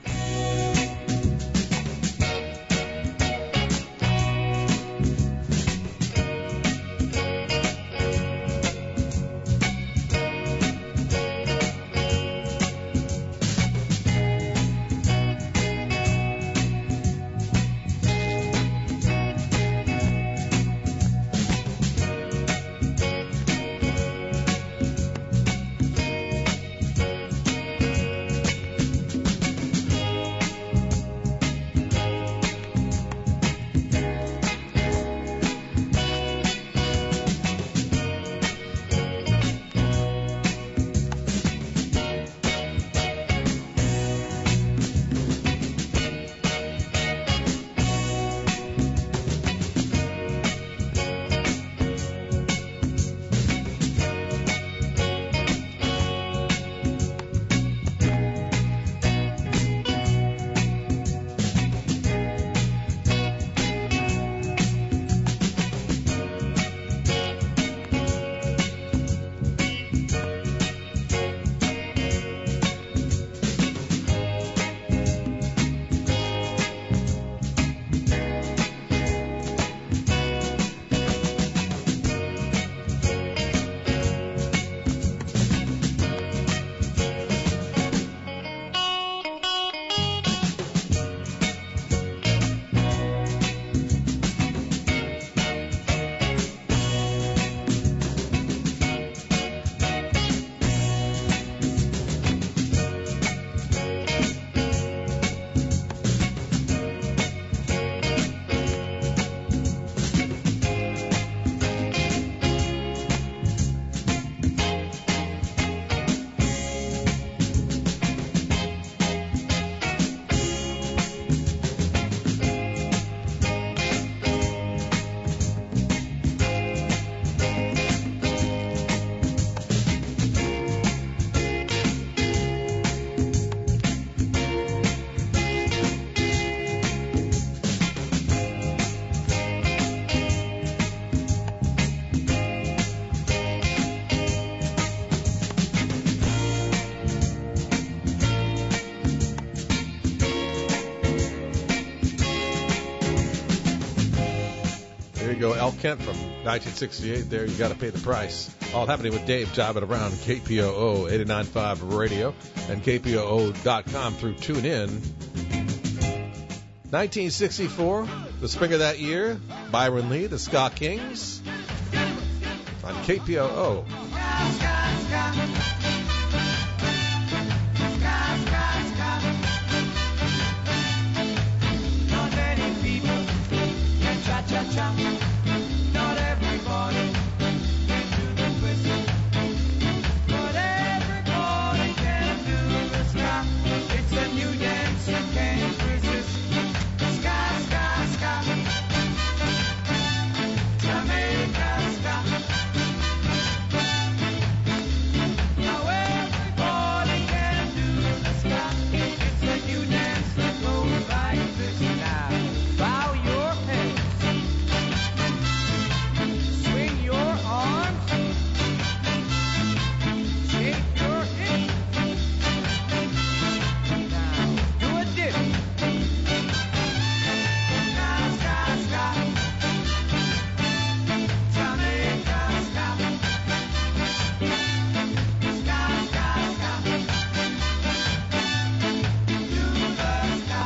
Al Kent from nineteen sixty-eight there, You Gotta Pay the Price. All happening with Dave jiving around K P O O eighty-nine point five Radio and K P O O dot com through TuneIn. nineteen sixty-four, the spring of that year, Byron Lee, the Ska Kings on K P O O. Not many people can cha-cha-cha. Not everybody can do the whistle. But everybody can do the ska. It's a new dance you can't resist. Ska, ska, ska. Jamaica ska. Now everybody can do the ska. It's a new dance that goes like this. Now bow your head, swing your arms, shake your hips. Now do a dip. Ska, ska, ska. Jamaica ska. Ska, ska, ska. Do the ska.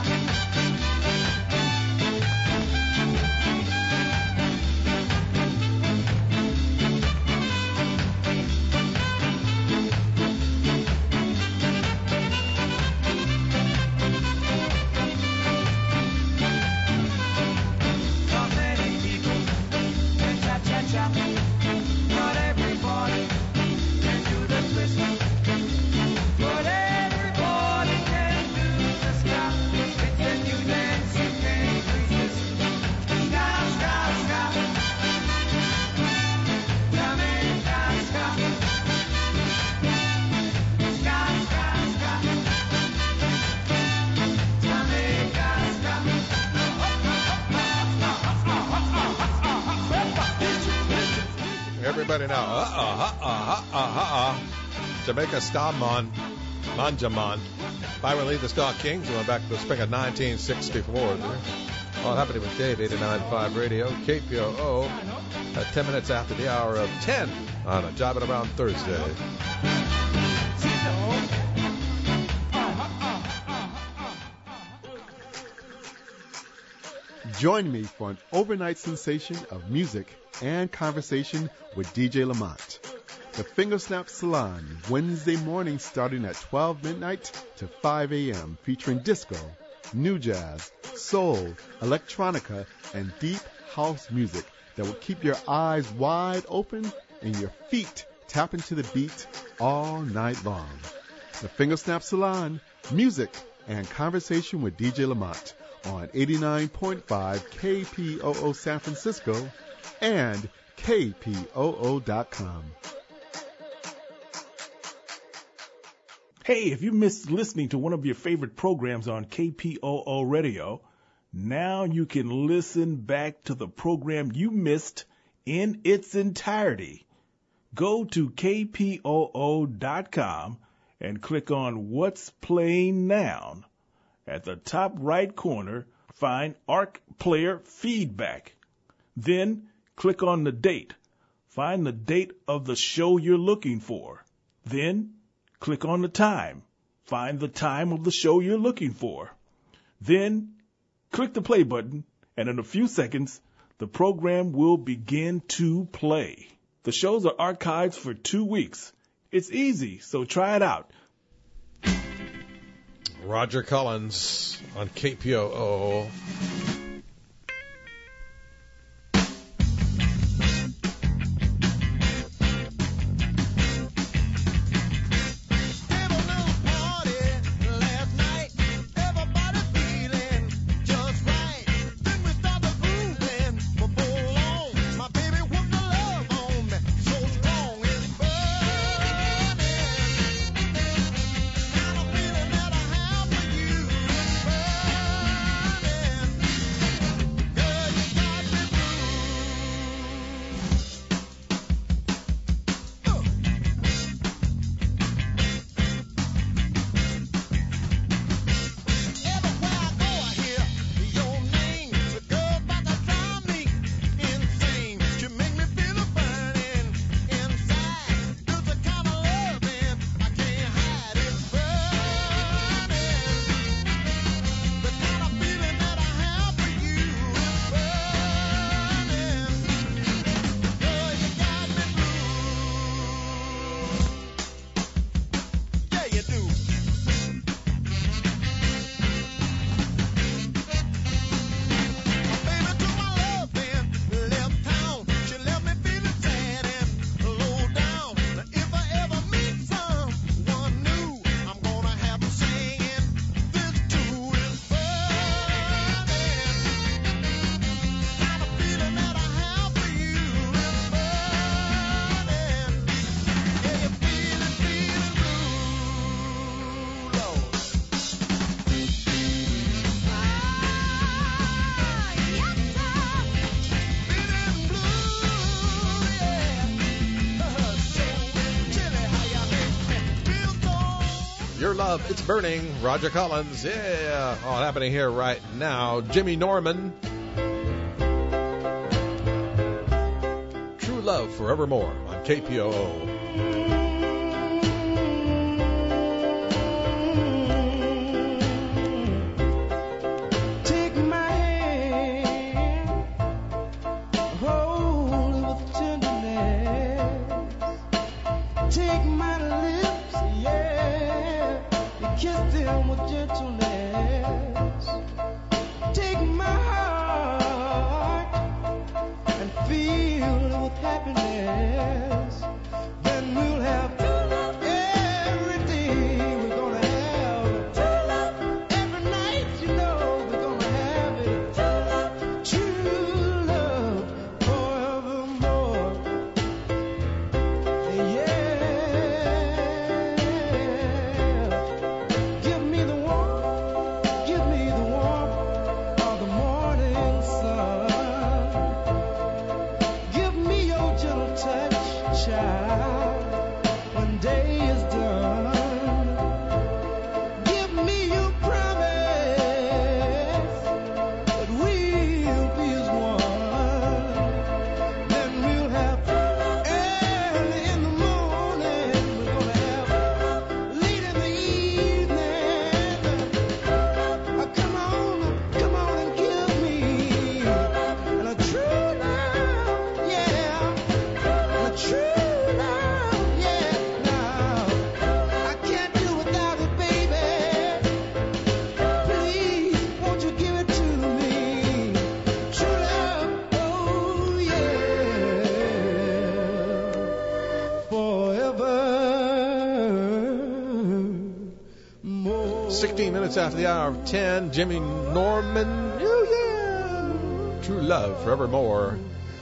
Not many people can cha-cha-cha. Not everybody can do the twist. But everybody can do the ska. It's a new dance you can't resist. Ska, ska, ska. Jamaica ska. Ska, ska, ska. Jamaica ska. Everybody now. Uh-uh, uh-uh, uh-uh, uh-uh. Jamaica Ska Mon, Manjaman. Byron Lee, the Ska Kings, going back to the spring of nineteen sixty-four. There. All happening with Dave, eighty-nine point five Radio, K P O O, at ten minutes after the hour of ten on a Jiving Around Thursday. Join me for an overnight sensation of music and conversation with D J Lamont. The Fingersnap Salon, Wednesday morning starting at twelve midnight to five a.m., featuring disco, new jazz, soul, electronica, and deep house music that will keep your eyes wide open and your feet tapping to the beat all night long. The Fingersnap Salon, music and conversation with D J Lamont on eighty-nine point five K P O O San Francisco and K P O O dot com. Hey, if you missed listening to one of your favorite programs on K P O O Radio, now you can listen back to the program you missed in its entirety. Go to K P O O dot com and click on What's Playing Now. At the top right corner, find Arc Player Feedback. Then click on the date. Find the date of the show you're looking for. Then click on the time. Find the time of the show you're looking for. Then click the play button, and in a few seconds, the program will begin to play. The shows are archived for two weeks. It's easy, so try it out. Roger Collins on K P O O. Burning. Love, It's Burning, Roger Collins, yeah, all happening here right now. Jimmy Norman, True Love Forevermore on K P O O. sixteen minutes after the hour of ten, Jimmy Norman, oh yeah, True Love Forevermore.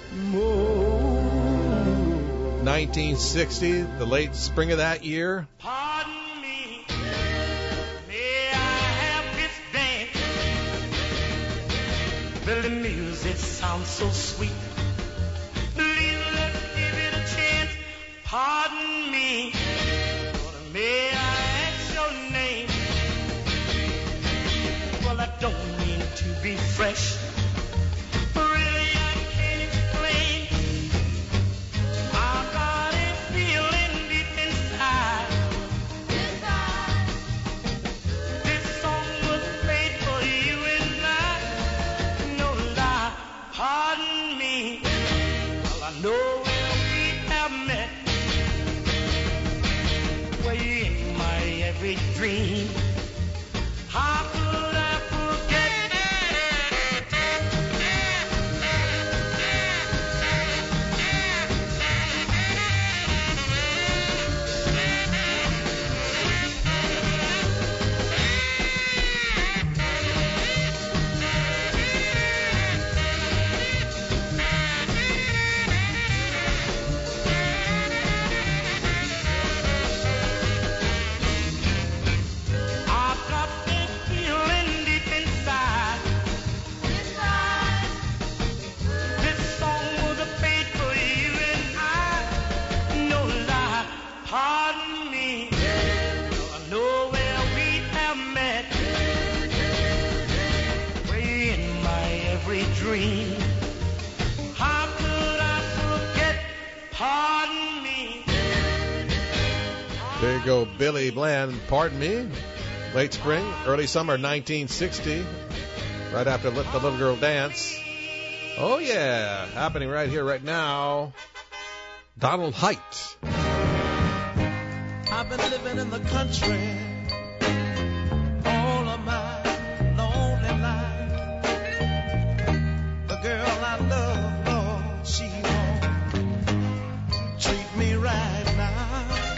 nineteen sixty, the late spring of that year. Pardon me, may I have this dance? Well, the music sounds so sweet. Please let's give it a chance. Pardon me, may I ask your name? Well, I don't mean to be fresh. Really, I can't explain. I've got a feeling deep inside. Inside. This song was made for you and I. No lie, pardon me. Well, I know where we have met. Way in my every dream. How could I forget? I've got this feeling deep inside. Inside. This song was made for you and I. No lie, pardon me. I know where we have met. Way in my every dream. How could I forget? Pardon me. There you go, Billy Bland, Pardon Me. Late spring, early summer nineteen sixty, right after Let the Little Girl Dance. Oh yeah, happening right here, right now. Donald Haidt. I've been living in the country all of my lonely life. The girl I love, Lord, she won't treat me right now.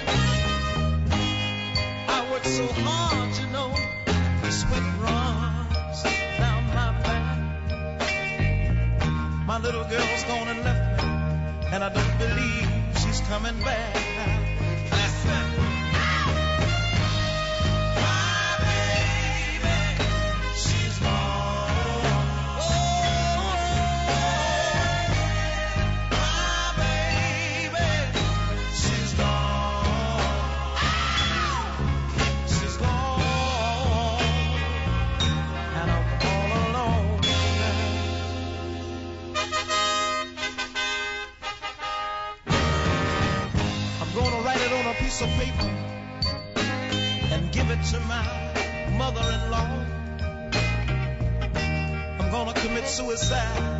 I work so hard, you know, the sweat runs down my back. My little girl's gone and left me, and I don't believe she's coming back now. Listen. My baby, she's gone. Oh, my baby, she's gone. She's gone. piece of paper and give it to my mother-in-law. I'm gonna commit suicide.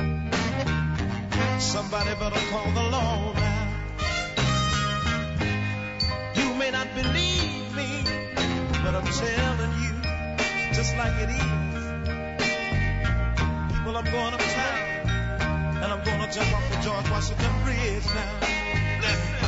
Somebody better call the law now. You may not believe me, but I'm telling you just like it is. Well, I'm going uptown and I'm gonna jump off the George Washington Bridge now. Listen.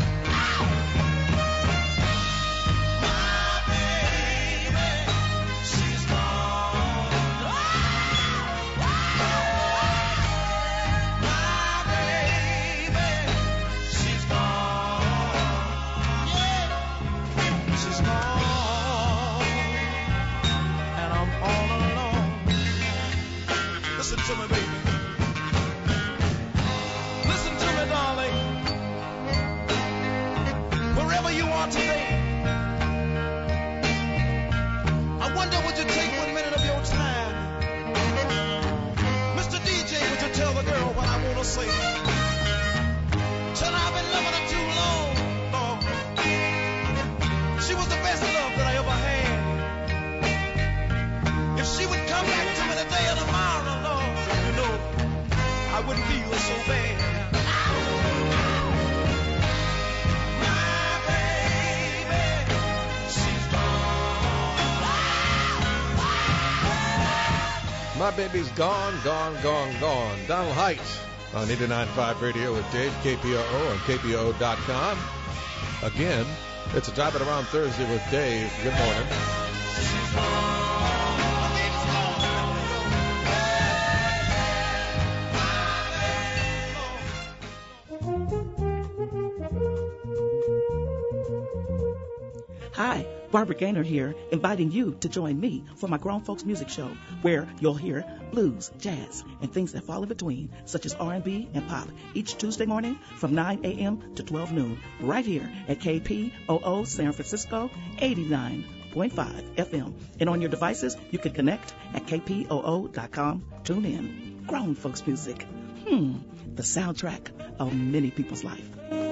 Listen to me, baby. Listen to me, darling. Wherever you are today, I wonder would you take one minute of your time? Mister D J, would you tell the girl what I want to say? Tell her I've been loving her too long, Lord. She was the best love that I ever had. If she would come back to me today or tomorrow, Lord, you know, I wouldn't feel so bad. My baby, she's gone. My baby's gone, gone, gone, gone. Donald Heights on eighty-nine point five Radio with Dave, K P O O and K P O O dot com. Again, it's a Drive It Around Thursday with Dave. Good morning. Hi, Barbara Gaynor here, inviting you to join me for my Grown Folks Music Show, where you'll hear blues, jazz, and things that fall in between, such as R and B and pop, each Tuesday morning from nine a.m. to twelve noon, right here at K P O O San Francisco, eighty-nine point five F M. And on your devices, you can connect at K P O O dot com. Tune in. Grown Folks Music. Hmm, the soundtrack of many people's life.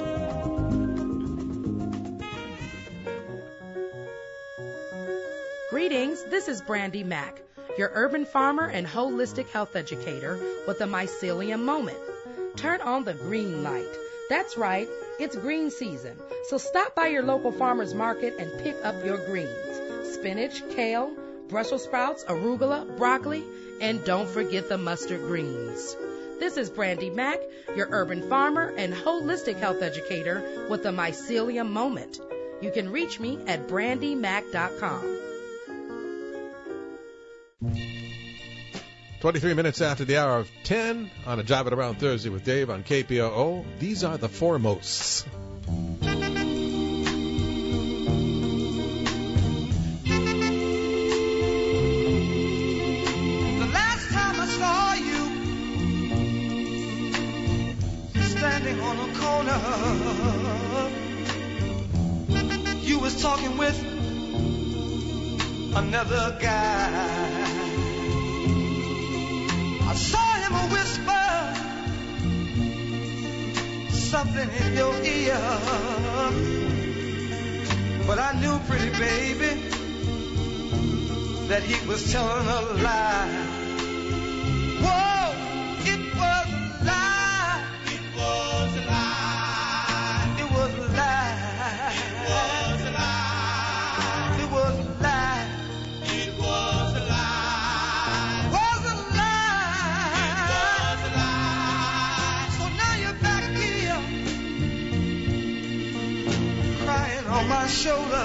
Greetings, this is Brandy Mack, your urban farmer and holistic health educator with a mycelium moment. Turn on the green light. That's right, it's green season, so stop by your local farmer's market and pick up your greens. Spinach, kale, Brussels sprouts, arugula, broccoli, and don't forget the mustard greens. This is Brandy Mack, your urban farmer and holistic health educator with a mycelium moment. You can reach me at brandy mack dot com. twenty-three minutes after the hour of ten on a Drive It Around Thursday with Dave on K P O O. These are the Foremosts. The last time I saw you standing on a corner, you was talking with another guy. I saw him whisper something in your ear, but I knew, pretty baby, that he was telling a lie. Whoa, it was a lie. It was a lie. It was a lie. It was a lie. It was a lie. It was a lie. On my shoulder,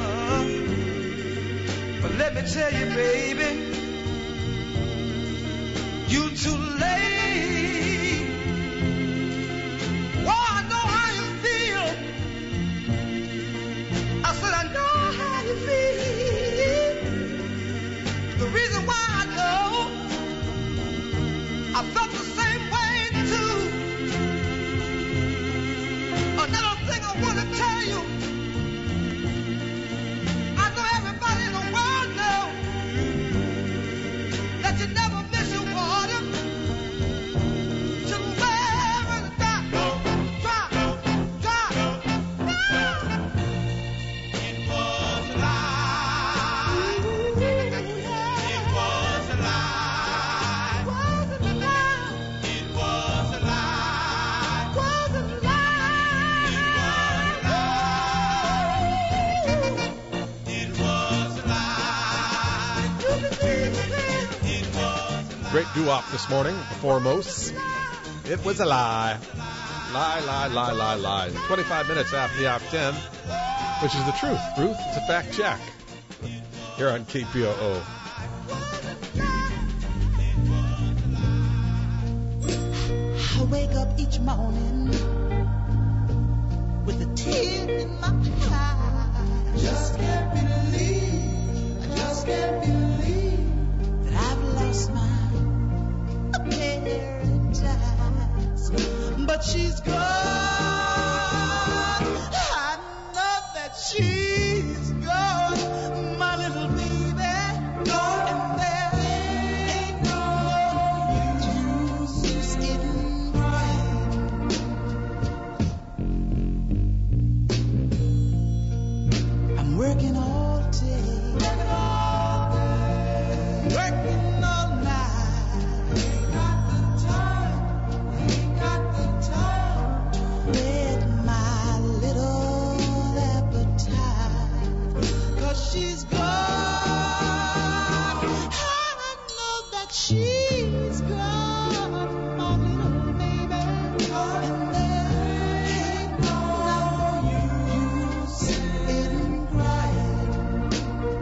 but let me tell you, baby, you too late. Oh, I know how you feel. I said I know how you feel. The reason why I know, I felt the same way too. Another thing I want to tell you, you never miss your water. great doo-wop this morning, the Foremost. It was a lie. Lie, lie, lie, lie, lie. twenty-five minutes after the hour ten, which is the truth. Ruth, it's a fact check. Here on K P O O. I wake up each morning with a tear in my eye. Just can't believe, I just can't believe that I've lost my paradise. But she's gone. I know that she's gone, my little baby. Gone, and there ain't no use in crying. I'm working all day, working all night. Ain't got the time, ain't got the time to whet my little appetite. 'Cause she's gone. I know that she's gone, my little baby. And there ain't no use in crying.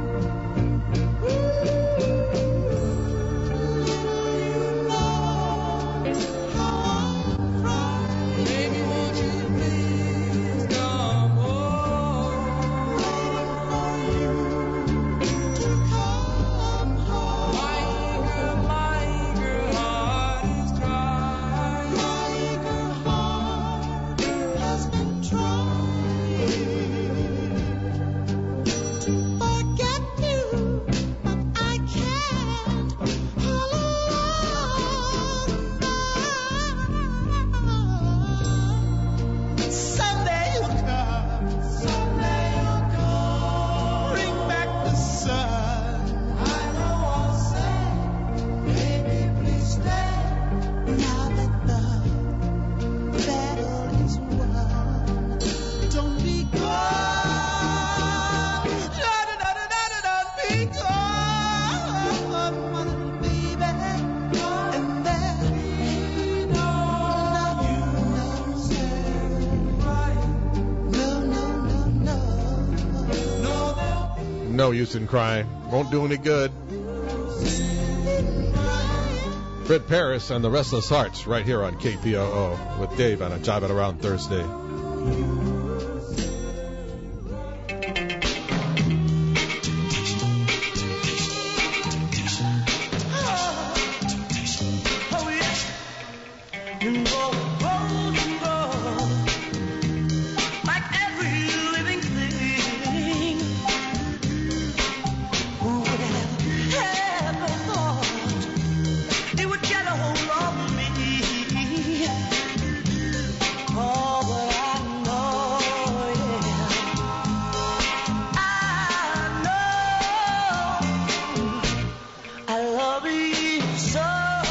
Baby, won't you please come home? Waiting for you to come home. My girl, my girl, heart is dry. My girl, heart has been trying to forget you, but I can't all alone. Someday you'll come, someday you'll come, bring back the sun. I know I'll say, baby, please stay. Now that the battle is won, don't be gone. Da da da da da da, don't be gone, my little baby. And there ain't no use in crying. No, no, no, no. No, there'll No use in crying. Won't do any good. Fred Paris and the Restless Hearts right here on K P O O with Dave on a Jiving Around Thursday. Oh, yes. You know, oh, you know, like every living thing. Who would have ever thought it would get a hold of me? Oh, but I know, yeah. I know I love you so.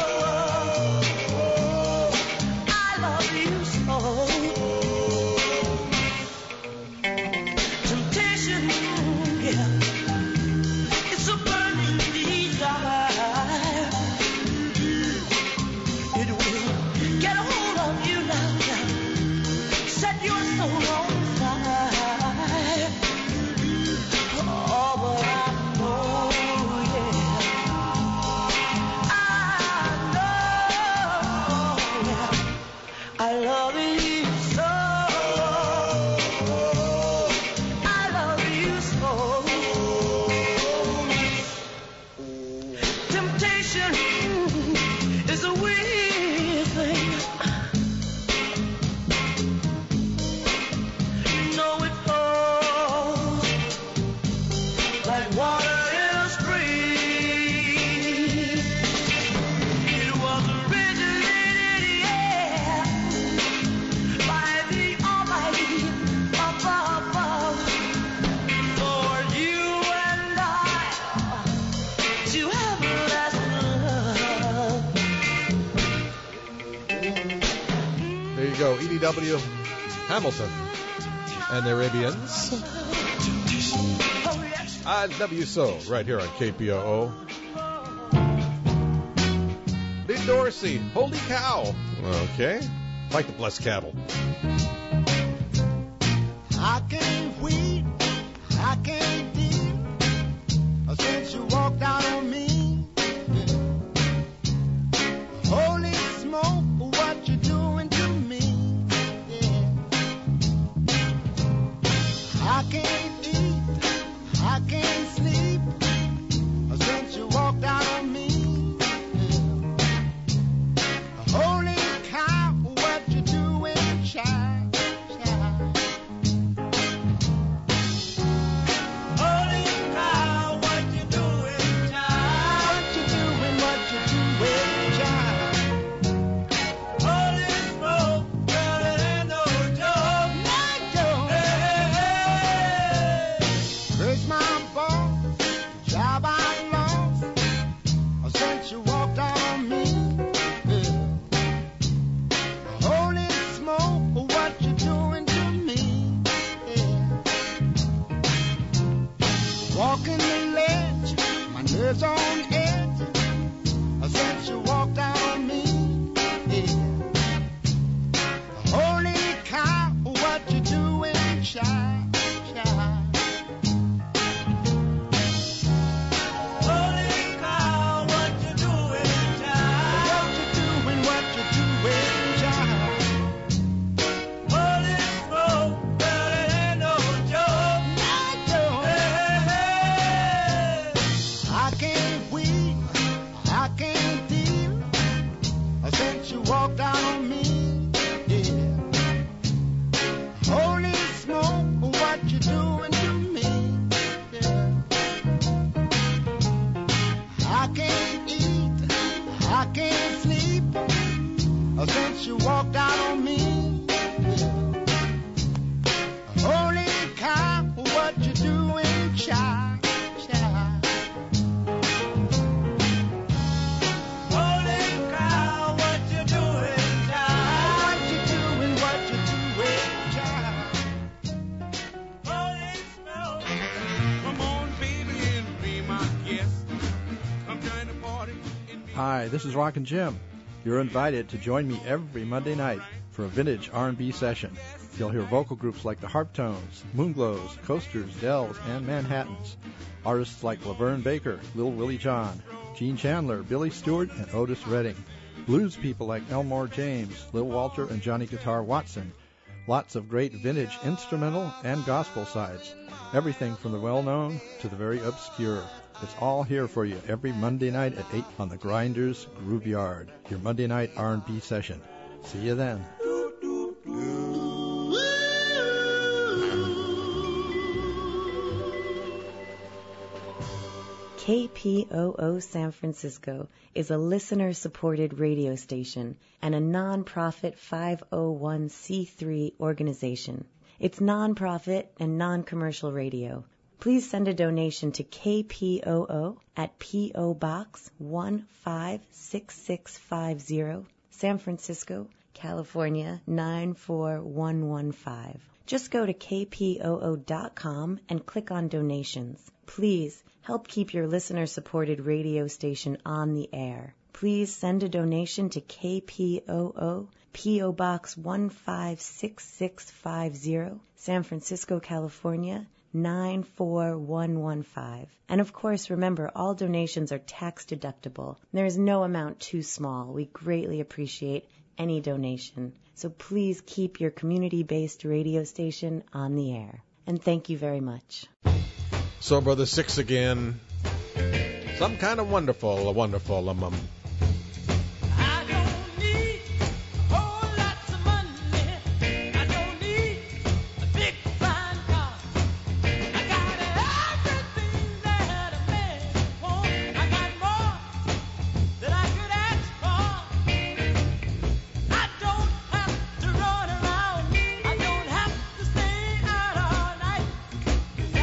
I love you so. Temptation, yeah, it's a burning desire. It will get a hold of you now, now. Set your soul on fire. Oh, but I know, yeah. I know, yeah. I love you so. I love you so. Temptation is a weird thing. You know it flows like water in a stream. It was originated, yeah, by the Almighty above, above. For you and I to everlasting love. There you go, E D W Hamilton and the Arabians. I love you so, right here on K P O O. Dorsey, Holy Cow. Okay. Like the blessed cattle. I can't wait, I can't deal since you walked out on me. Holy smoke, what you doing to me? Yeah. I can't eat, I can't sleep since you walked out on me. Yeah. Holy cow, what you doing, child? Child. Holy cow, what you doing, child? What you doing, what you doing, child? Holy smoke, girl, it ain't no joke. No joke. Hey, hey, hey. Grace my boss, the job I lost since you walked out on me. Yeah. Holy smoke, what you doing to me? Yeah. Walking the ledge, my nerves on edge since you walked out on me. Yeah. Holy cow, what you doing, child? Child. Holy cow, what you doing, child? What you doing, what you doing, child? Holy smoke, girl, it ain't no joke. No joke. Hey, hey, hey. I can't wait, I can't deal since you walked out on me. Yeah. Holy smoke, what you doing to me? Yeah. I can't eat, I can't sleep since you walked out on me. Yeah. Holy cow, what you doing, child? Child. Holy cow, what you doing, child? What you doing, what you doing, child? Holy smoke. Come on, baby, and be my guest. Come join the party. Hi, this is Rockin' Jim. You're invited to join me every Monday night for a vintage R and B session. You'll hear vocal groups like the Harptones, Moonglows, Coasters, Dells, and Manhattans. Artists like Laverne Baker, Lil Willie John, Gene Chandler, Billy Stewart, and Otis Redding. Blues people like Elmore James, Lil Walter, and Johnny Guitar Watson. Lots of great vintage instrumental and gospel sides. Everything from the well-known to the very obscure. It's all here for you every Monday night at eight on the Grinders Groove Yard, your Monday night R and B session. See you then. K P O O San Francisco is a listener-supported radio station and a non-profit five oh one c three organization. It's non-profit and non-commercial radio. Please send a donation to K P O O at P O Box one five six six five zero, San Francisco, California nine four one one five. Just go to K P O O dot com and click on donations. Please help keep your listener-supported radio station on the air. Please send a donation to K P O O, P O Box one five six six five zero, San Francisco, California nine four one one five. And of course, remember, all donations are tax deductible. There is no amount too small. We greatly appreciate any donation. So please keep your community-based radio station on the air. And thank you very much. So, Brother Six again. Some kind of wonderful, a wonderful, um, um,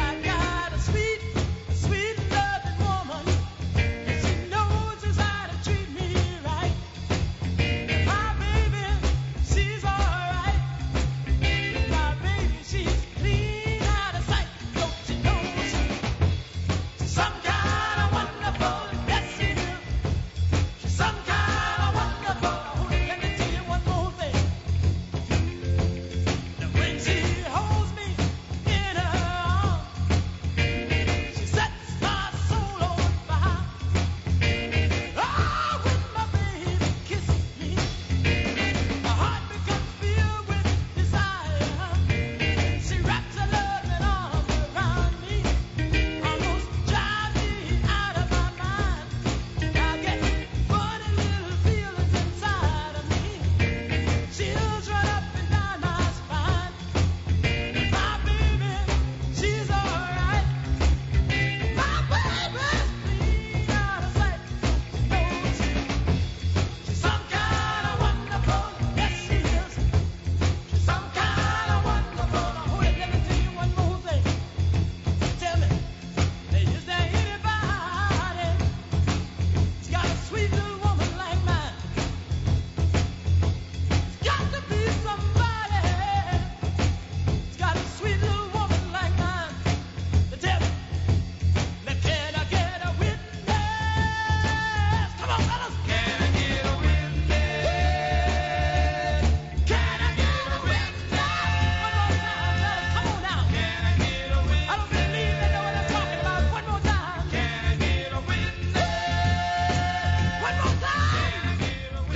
Sweet, sweet loving woman, and she knows just how to treat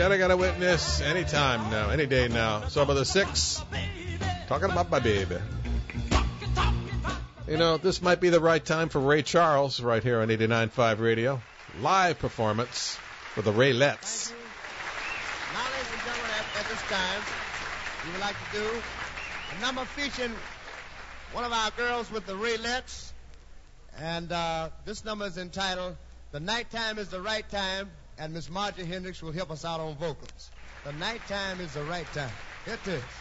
And I got a witness anytime now, any day now. Some of the six, talking about my baby. You know, this might be the right time for Ray Charles right here on eighty-nine point five Radio. Live performance for the Raylettes. Now, ladies and gentlemen, at, at this time, we would like to do a number featuring one of our girls with the Raylettes. And uh, this number is entitled, The Nighttime is the Right Time, and Miss Margie Hendricks will help us out on vocals. The nighttime is the right time. Here it is.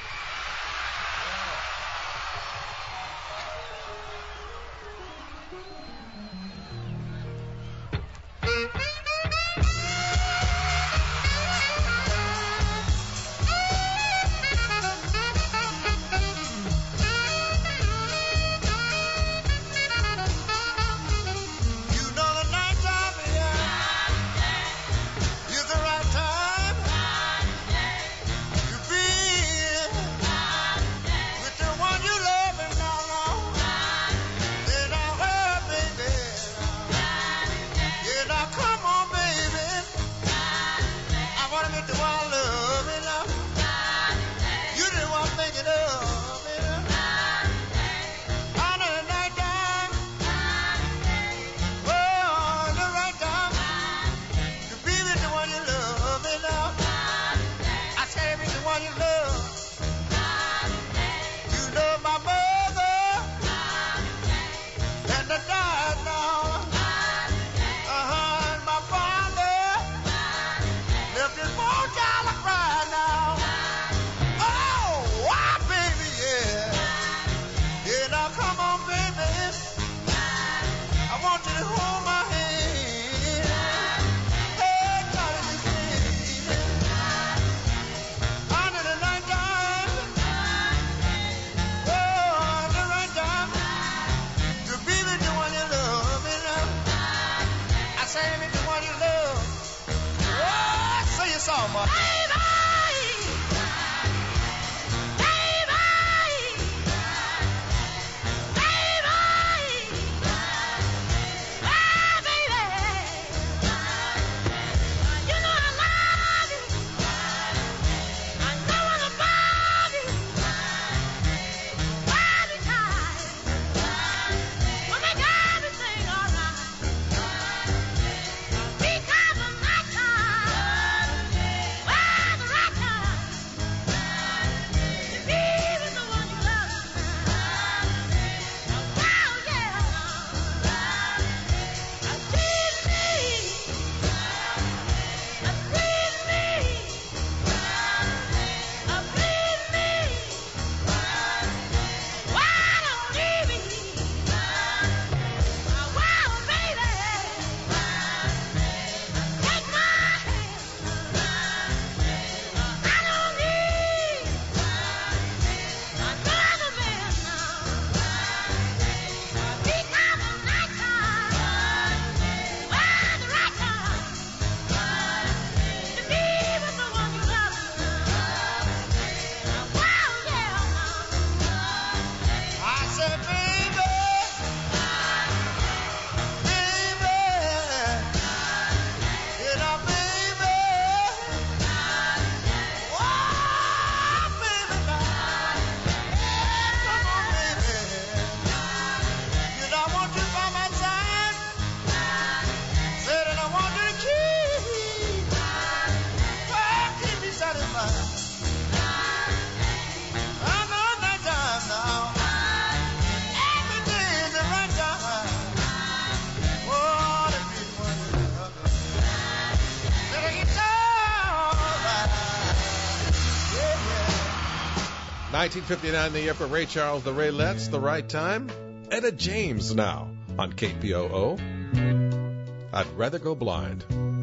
nineteen fifty-nine, the year for Ray Charles, the Raylettes, the right time. Etta James now on K P O O. I'd rather go blind.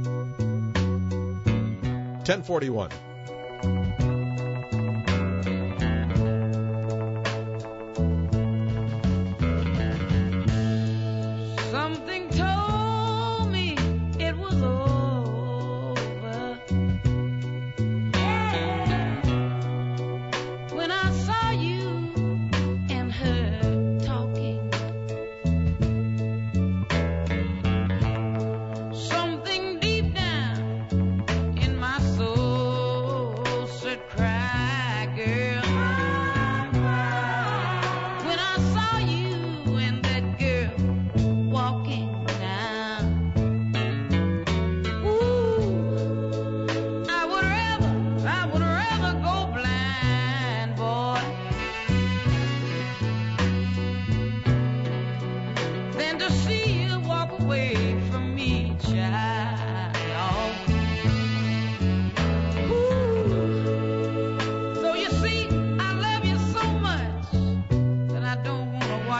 ten forty-one. Something told me it was over. When I saw you and her talking, something deep down in my soul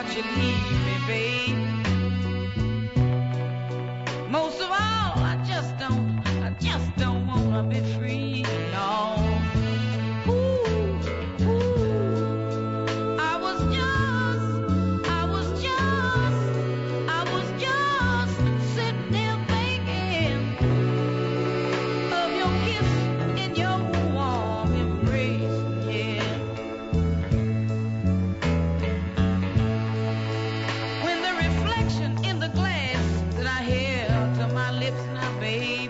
thought you'd leave me, babe. Most of all, I just don't, I just don't wanna be free, no. Ooh, ooh. I was just, I was just, I was just sitting there thinking of your kiss and your warm embrace, yeah. When the reflection in the glass that I held to my lips now, babe,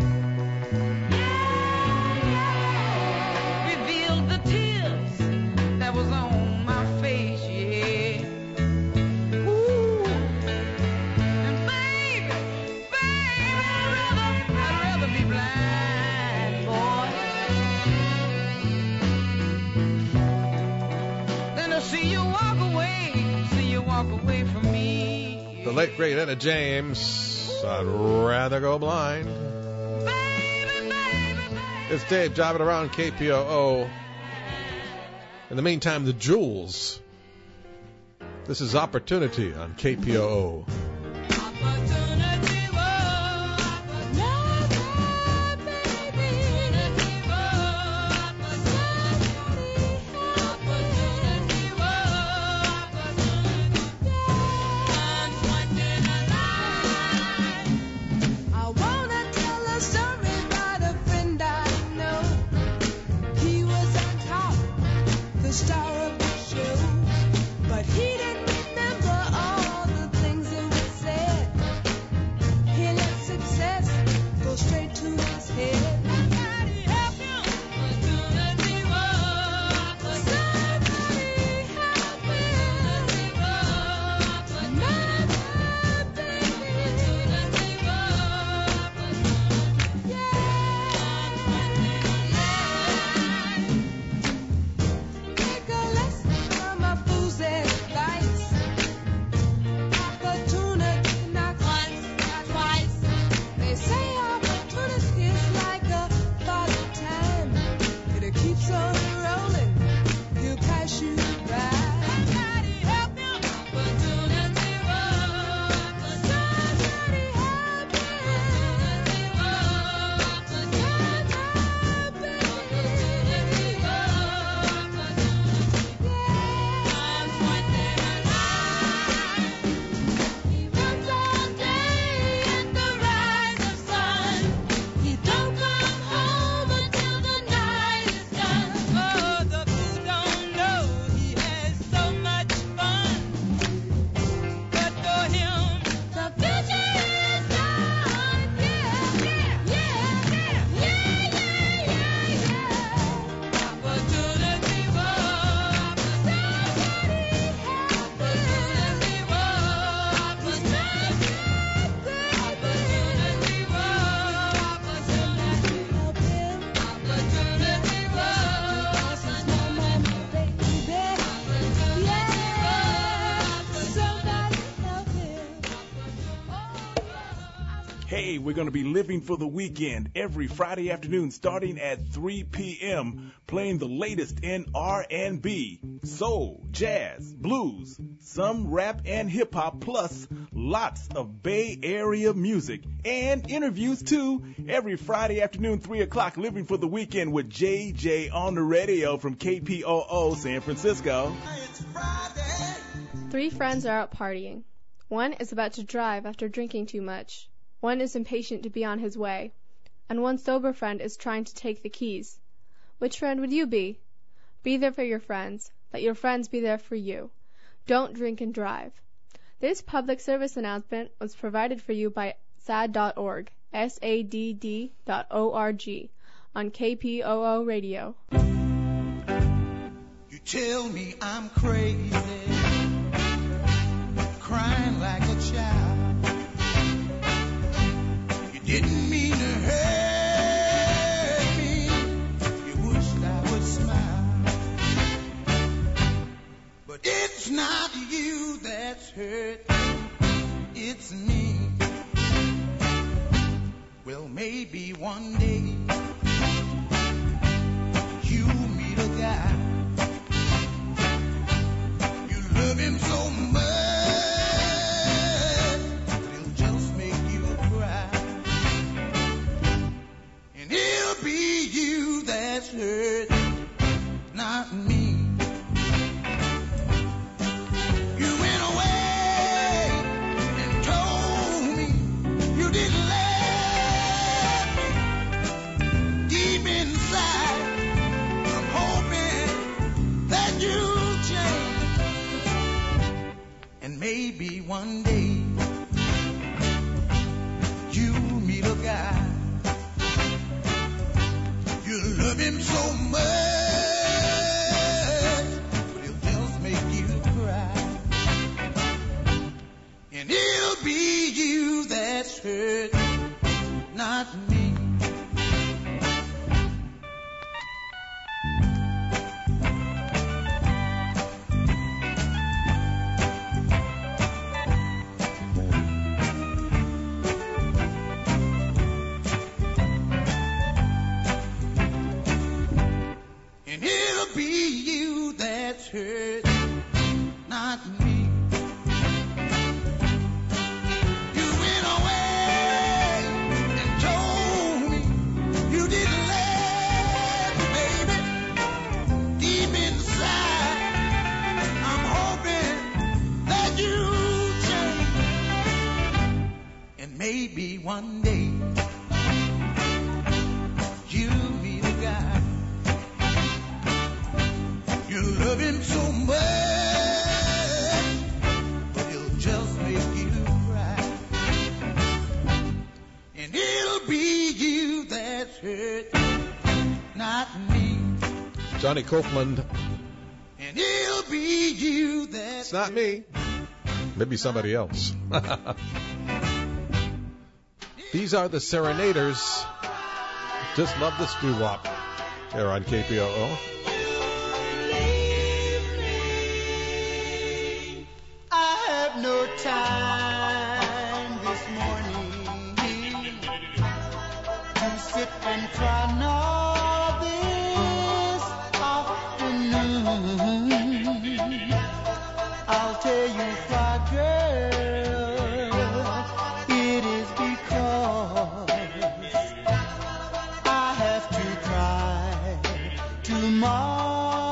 revealed the tears that was on my face, yeah. Ooh, and baby, baby, I'd rather, I'd rather be blind, boy, than to see you walk away, see you walk away from me. The late, great Etta James. I'd rather go blind. It's Dave driving around K P O O. In the meantime, the Jewels. This is Opportunity on K P O O. I wanna tell a story about a friend I know. He was on top, the star of the show, but he didn't remember all the things that were said. He let success go straight to his head. Somebody help him. Somebody help him. Take a lesson from a fool's advice. Opportunity knocks once, not twice. They say opportunity is like a thought of time. It keeps on rolling, he'll pass you by. Somebody help him. Opportunity walk. Somebody help him. He runs all day in the rise of sun. He don't come home until the night is done. Oh, the fool don't know he has so much fun. But for him, the future is done. Yeah, yeah, yeah, yeah, yeah, yeah, yeah. Opportunity walk. Somebody help him. Opportunity walk. Opportunity walk. Somebody help him. Opportunity walk. Somebody baby. Yeah. Somebody help him. Hey, we're going to be living for the weekend every Friday afternoon starting at three p.m. playing the latest in R and B, soul, jazz, blues, some rap and hip hop, plus lots of Bay Area music and interviews too. Every Friday afternoon, three o'clock, living for the weekend with J J on the radio from K P O O San Francisco. Three friends are out partying. One is about to drive after drinking too much. One is impatient to be on his way. And one sober friend is trying to take the keys. Which friend would you be? Be there for your friends. Let your friends be there for you. Don't drink and drive. This public service announcement was provided for you by S A D dot org, S A D D dot O R G, on K P O O Radio. You tell me I'm crazy, crying like a child. You didn't mean to hurt me. You wished I would smile. But it's not you that's hurt, it's me. Well, maybe one day you'll meet a guy. You love him so much. maybe one day you meet a guy, you love him so much, but he'll just make you cry. And it'll be you that's hurt, not me. And it'll be you that's hurt, not me. You went away and told me you didn't love me, baby. Deep inside, I'm hoping that you change. And maybe one day you'll meet a guy, you love him so much, but he'll just make you cry. And it'll be you that's hurt, not me. Johnny Copeland. And it'll be you that's It's not me. Maybe somebody else. These are the Serenaders. Just love this doo-wop here on K P O O. I have no time this morning to sit and cry nor this afternoon. I'll tell you why, girl, it is because I have to cry tomorrow.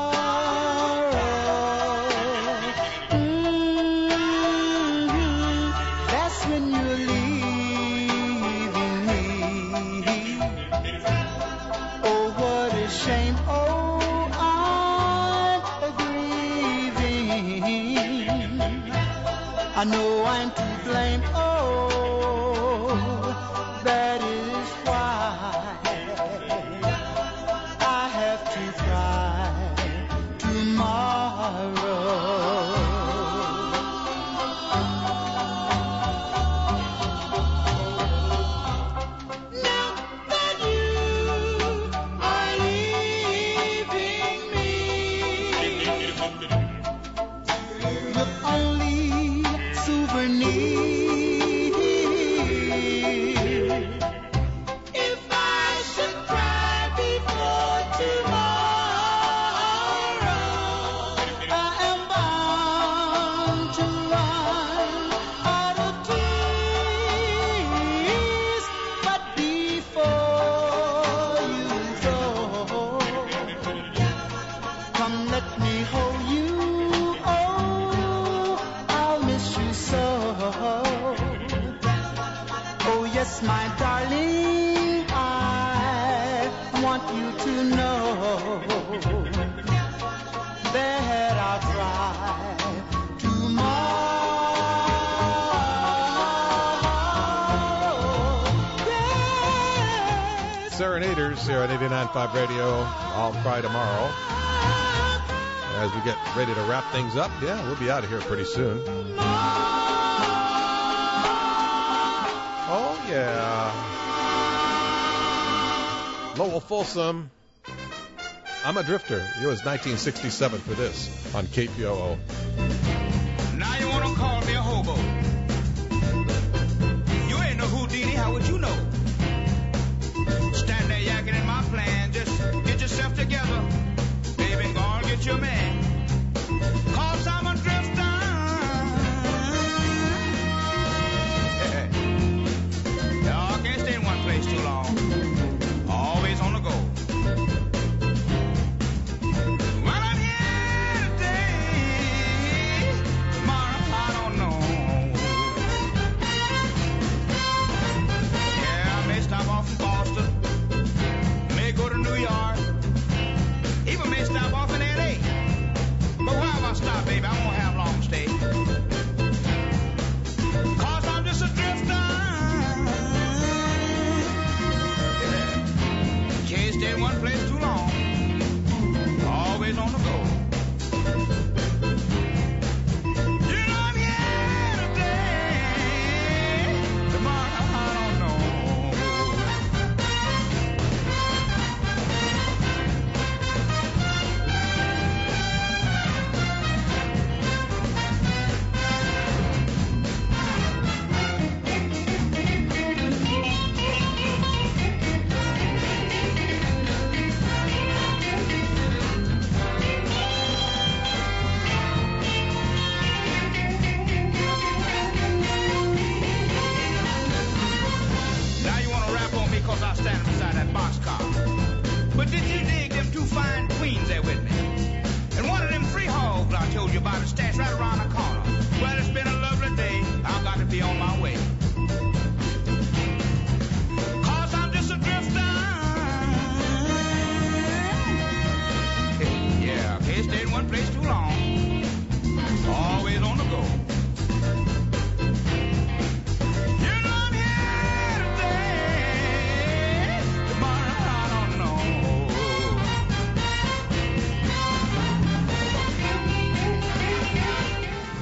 I know I'm to blame, oh, that is why I have to cry tomorrow. Now that you are leaving me, the only souvenir. If I should cry before tomorrow, I am bound to run out of tears. But before you go, come let me hold you. Oh yes, my darling, I want you to know that I'll try tomorrow. Yes. Serenaders here on eighty-nine point five Radio. I'll cry tomorrow. As we get ready to wrap things up, yeah, we'll be out of here pretty soon. Oh, yeah. Lowell Folsom. I'm a Drifter. It was nineteen sixty-seven for this on K P O O. Now you want to call me a hobo. You ain't no Houdini, how would you know? Stand there yakking in my plan. Just get yourself together. Baby, go on, get your man. Cause I'm a drifter. Y'all can't stay in one place too long. Always on the go. Well, I'm here today, tomorrow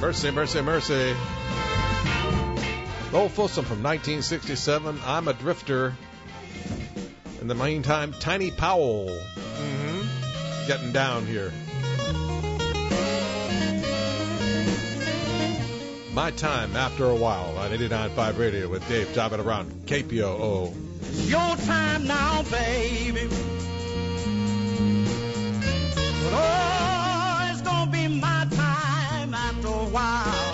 Mercy, mercy, mercy. Lowell Fulsom from nineteen sixty-seven, I'm a Drifter. In the meantime, Tiny Powell. Mm-hmm. Getting down here. My Time After a While on eighty-nine point five Radio with Dave driving around K P O O. It's your time now, baby. But oh, it's gonna be my time after a while.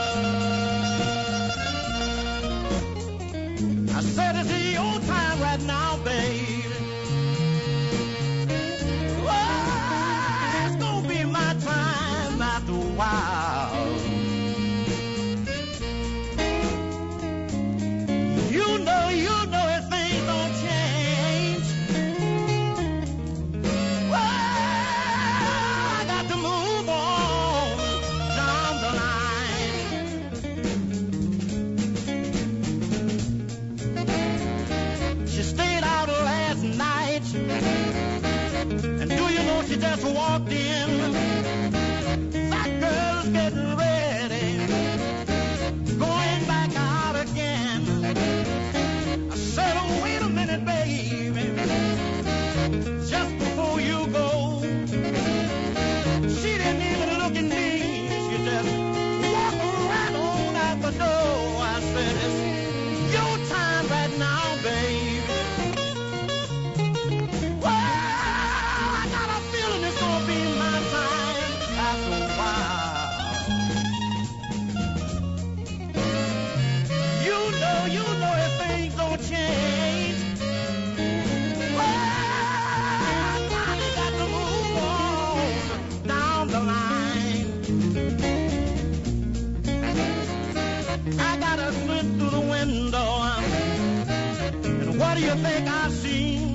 I said it's your time right now, baby. Oh, it's gonna be my time after a while. You know, you know if things don't change. Well, I got to move on down the line. She stayed out last night, and do you know she just walked in? That girl's getting ready, going back out again. I said, oh, wait a minute, baby, just before you go. She didn't even look at me, she just walked right on out the door. I said, it's your time right now, baby. Well, I got a feeling it's gonna be my time after a while. You know, you know if things don't change. Well, I got to move on down the line. I got a glint through the window, and what do you think I seen?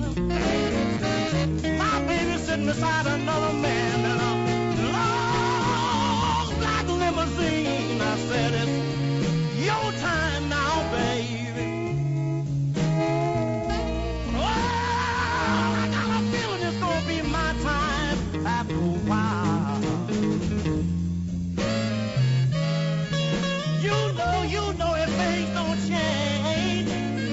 My baby sitting beside another man in a long black limousine. I said, it's your time now, baby. Oh, I got a feeling it's gonna be my time after a while. You know, you know if things don't change.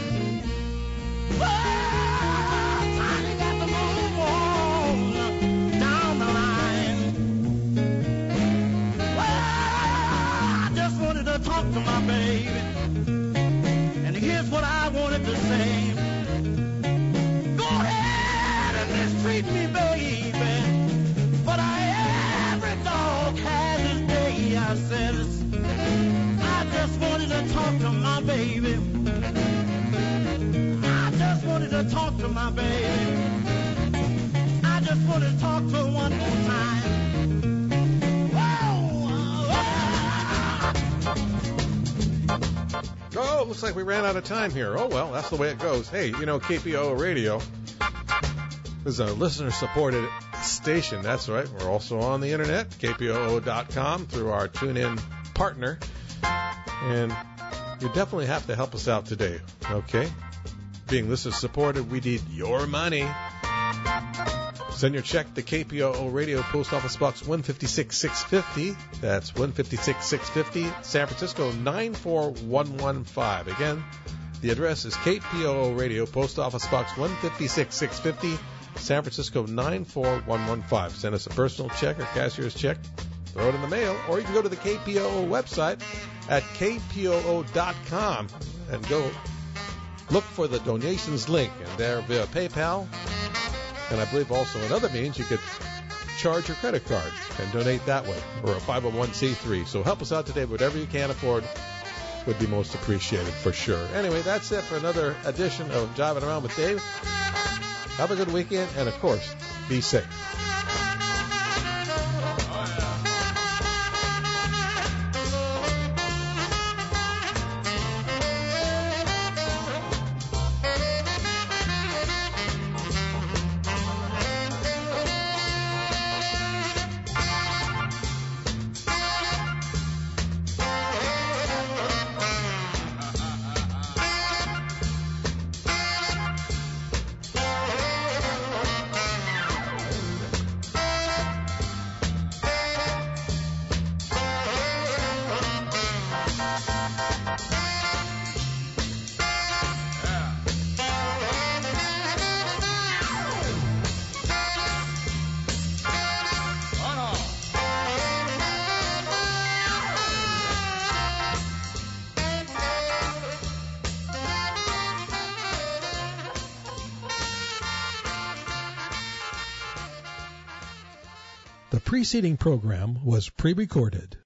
Well, Tiny got to move on down the line. Well, I just wanted to talk to my baby, and here's what I wanted to say. Go ahead and mistreat me, baby, but I, every dog has his day. I said, it's, I just wanted to talk to my baby. I just wanted to talk to my baby. I just wanted to talk to her one more time. Oh, looks like we ran out of time here. Oh, well, that's the way it goes. Hey, you know, K P O O Radio is a listener-supported station. That's right. We're also on the internet, K P O O dot com, through our TuneIn partner. And you definitely have to help us out today, okay? Being listener-supported, we need your money. Send your check to K P O O Radio, Post Office Box one fifty-six six fifty. That's one fifty-six six fifty, San Francisco nine four one one five. Again, the address is K P O O Radio, Post Office Box one fifty-six six fifty, San Francisco nine four one one five. Send us a personal check or cashier's check. Throw it in the mail, or you can go to the K P O O website at K P O O dot com and go look for the donations link, and there via PayPal. And I believe also in other means you could charge your credit card and donate that way, or a five oh one c three. So help us out today. Whatever you can afford would be most appreciated for sure. Anyway, that's it for another edition of Driving Around with Dave. Have a good weekend, and of course, be safe. The preceding program was pre-recorded.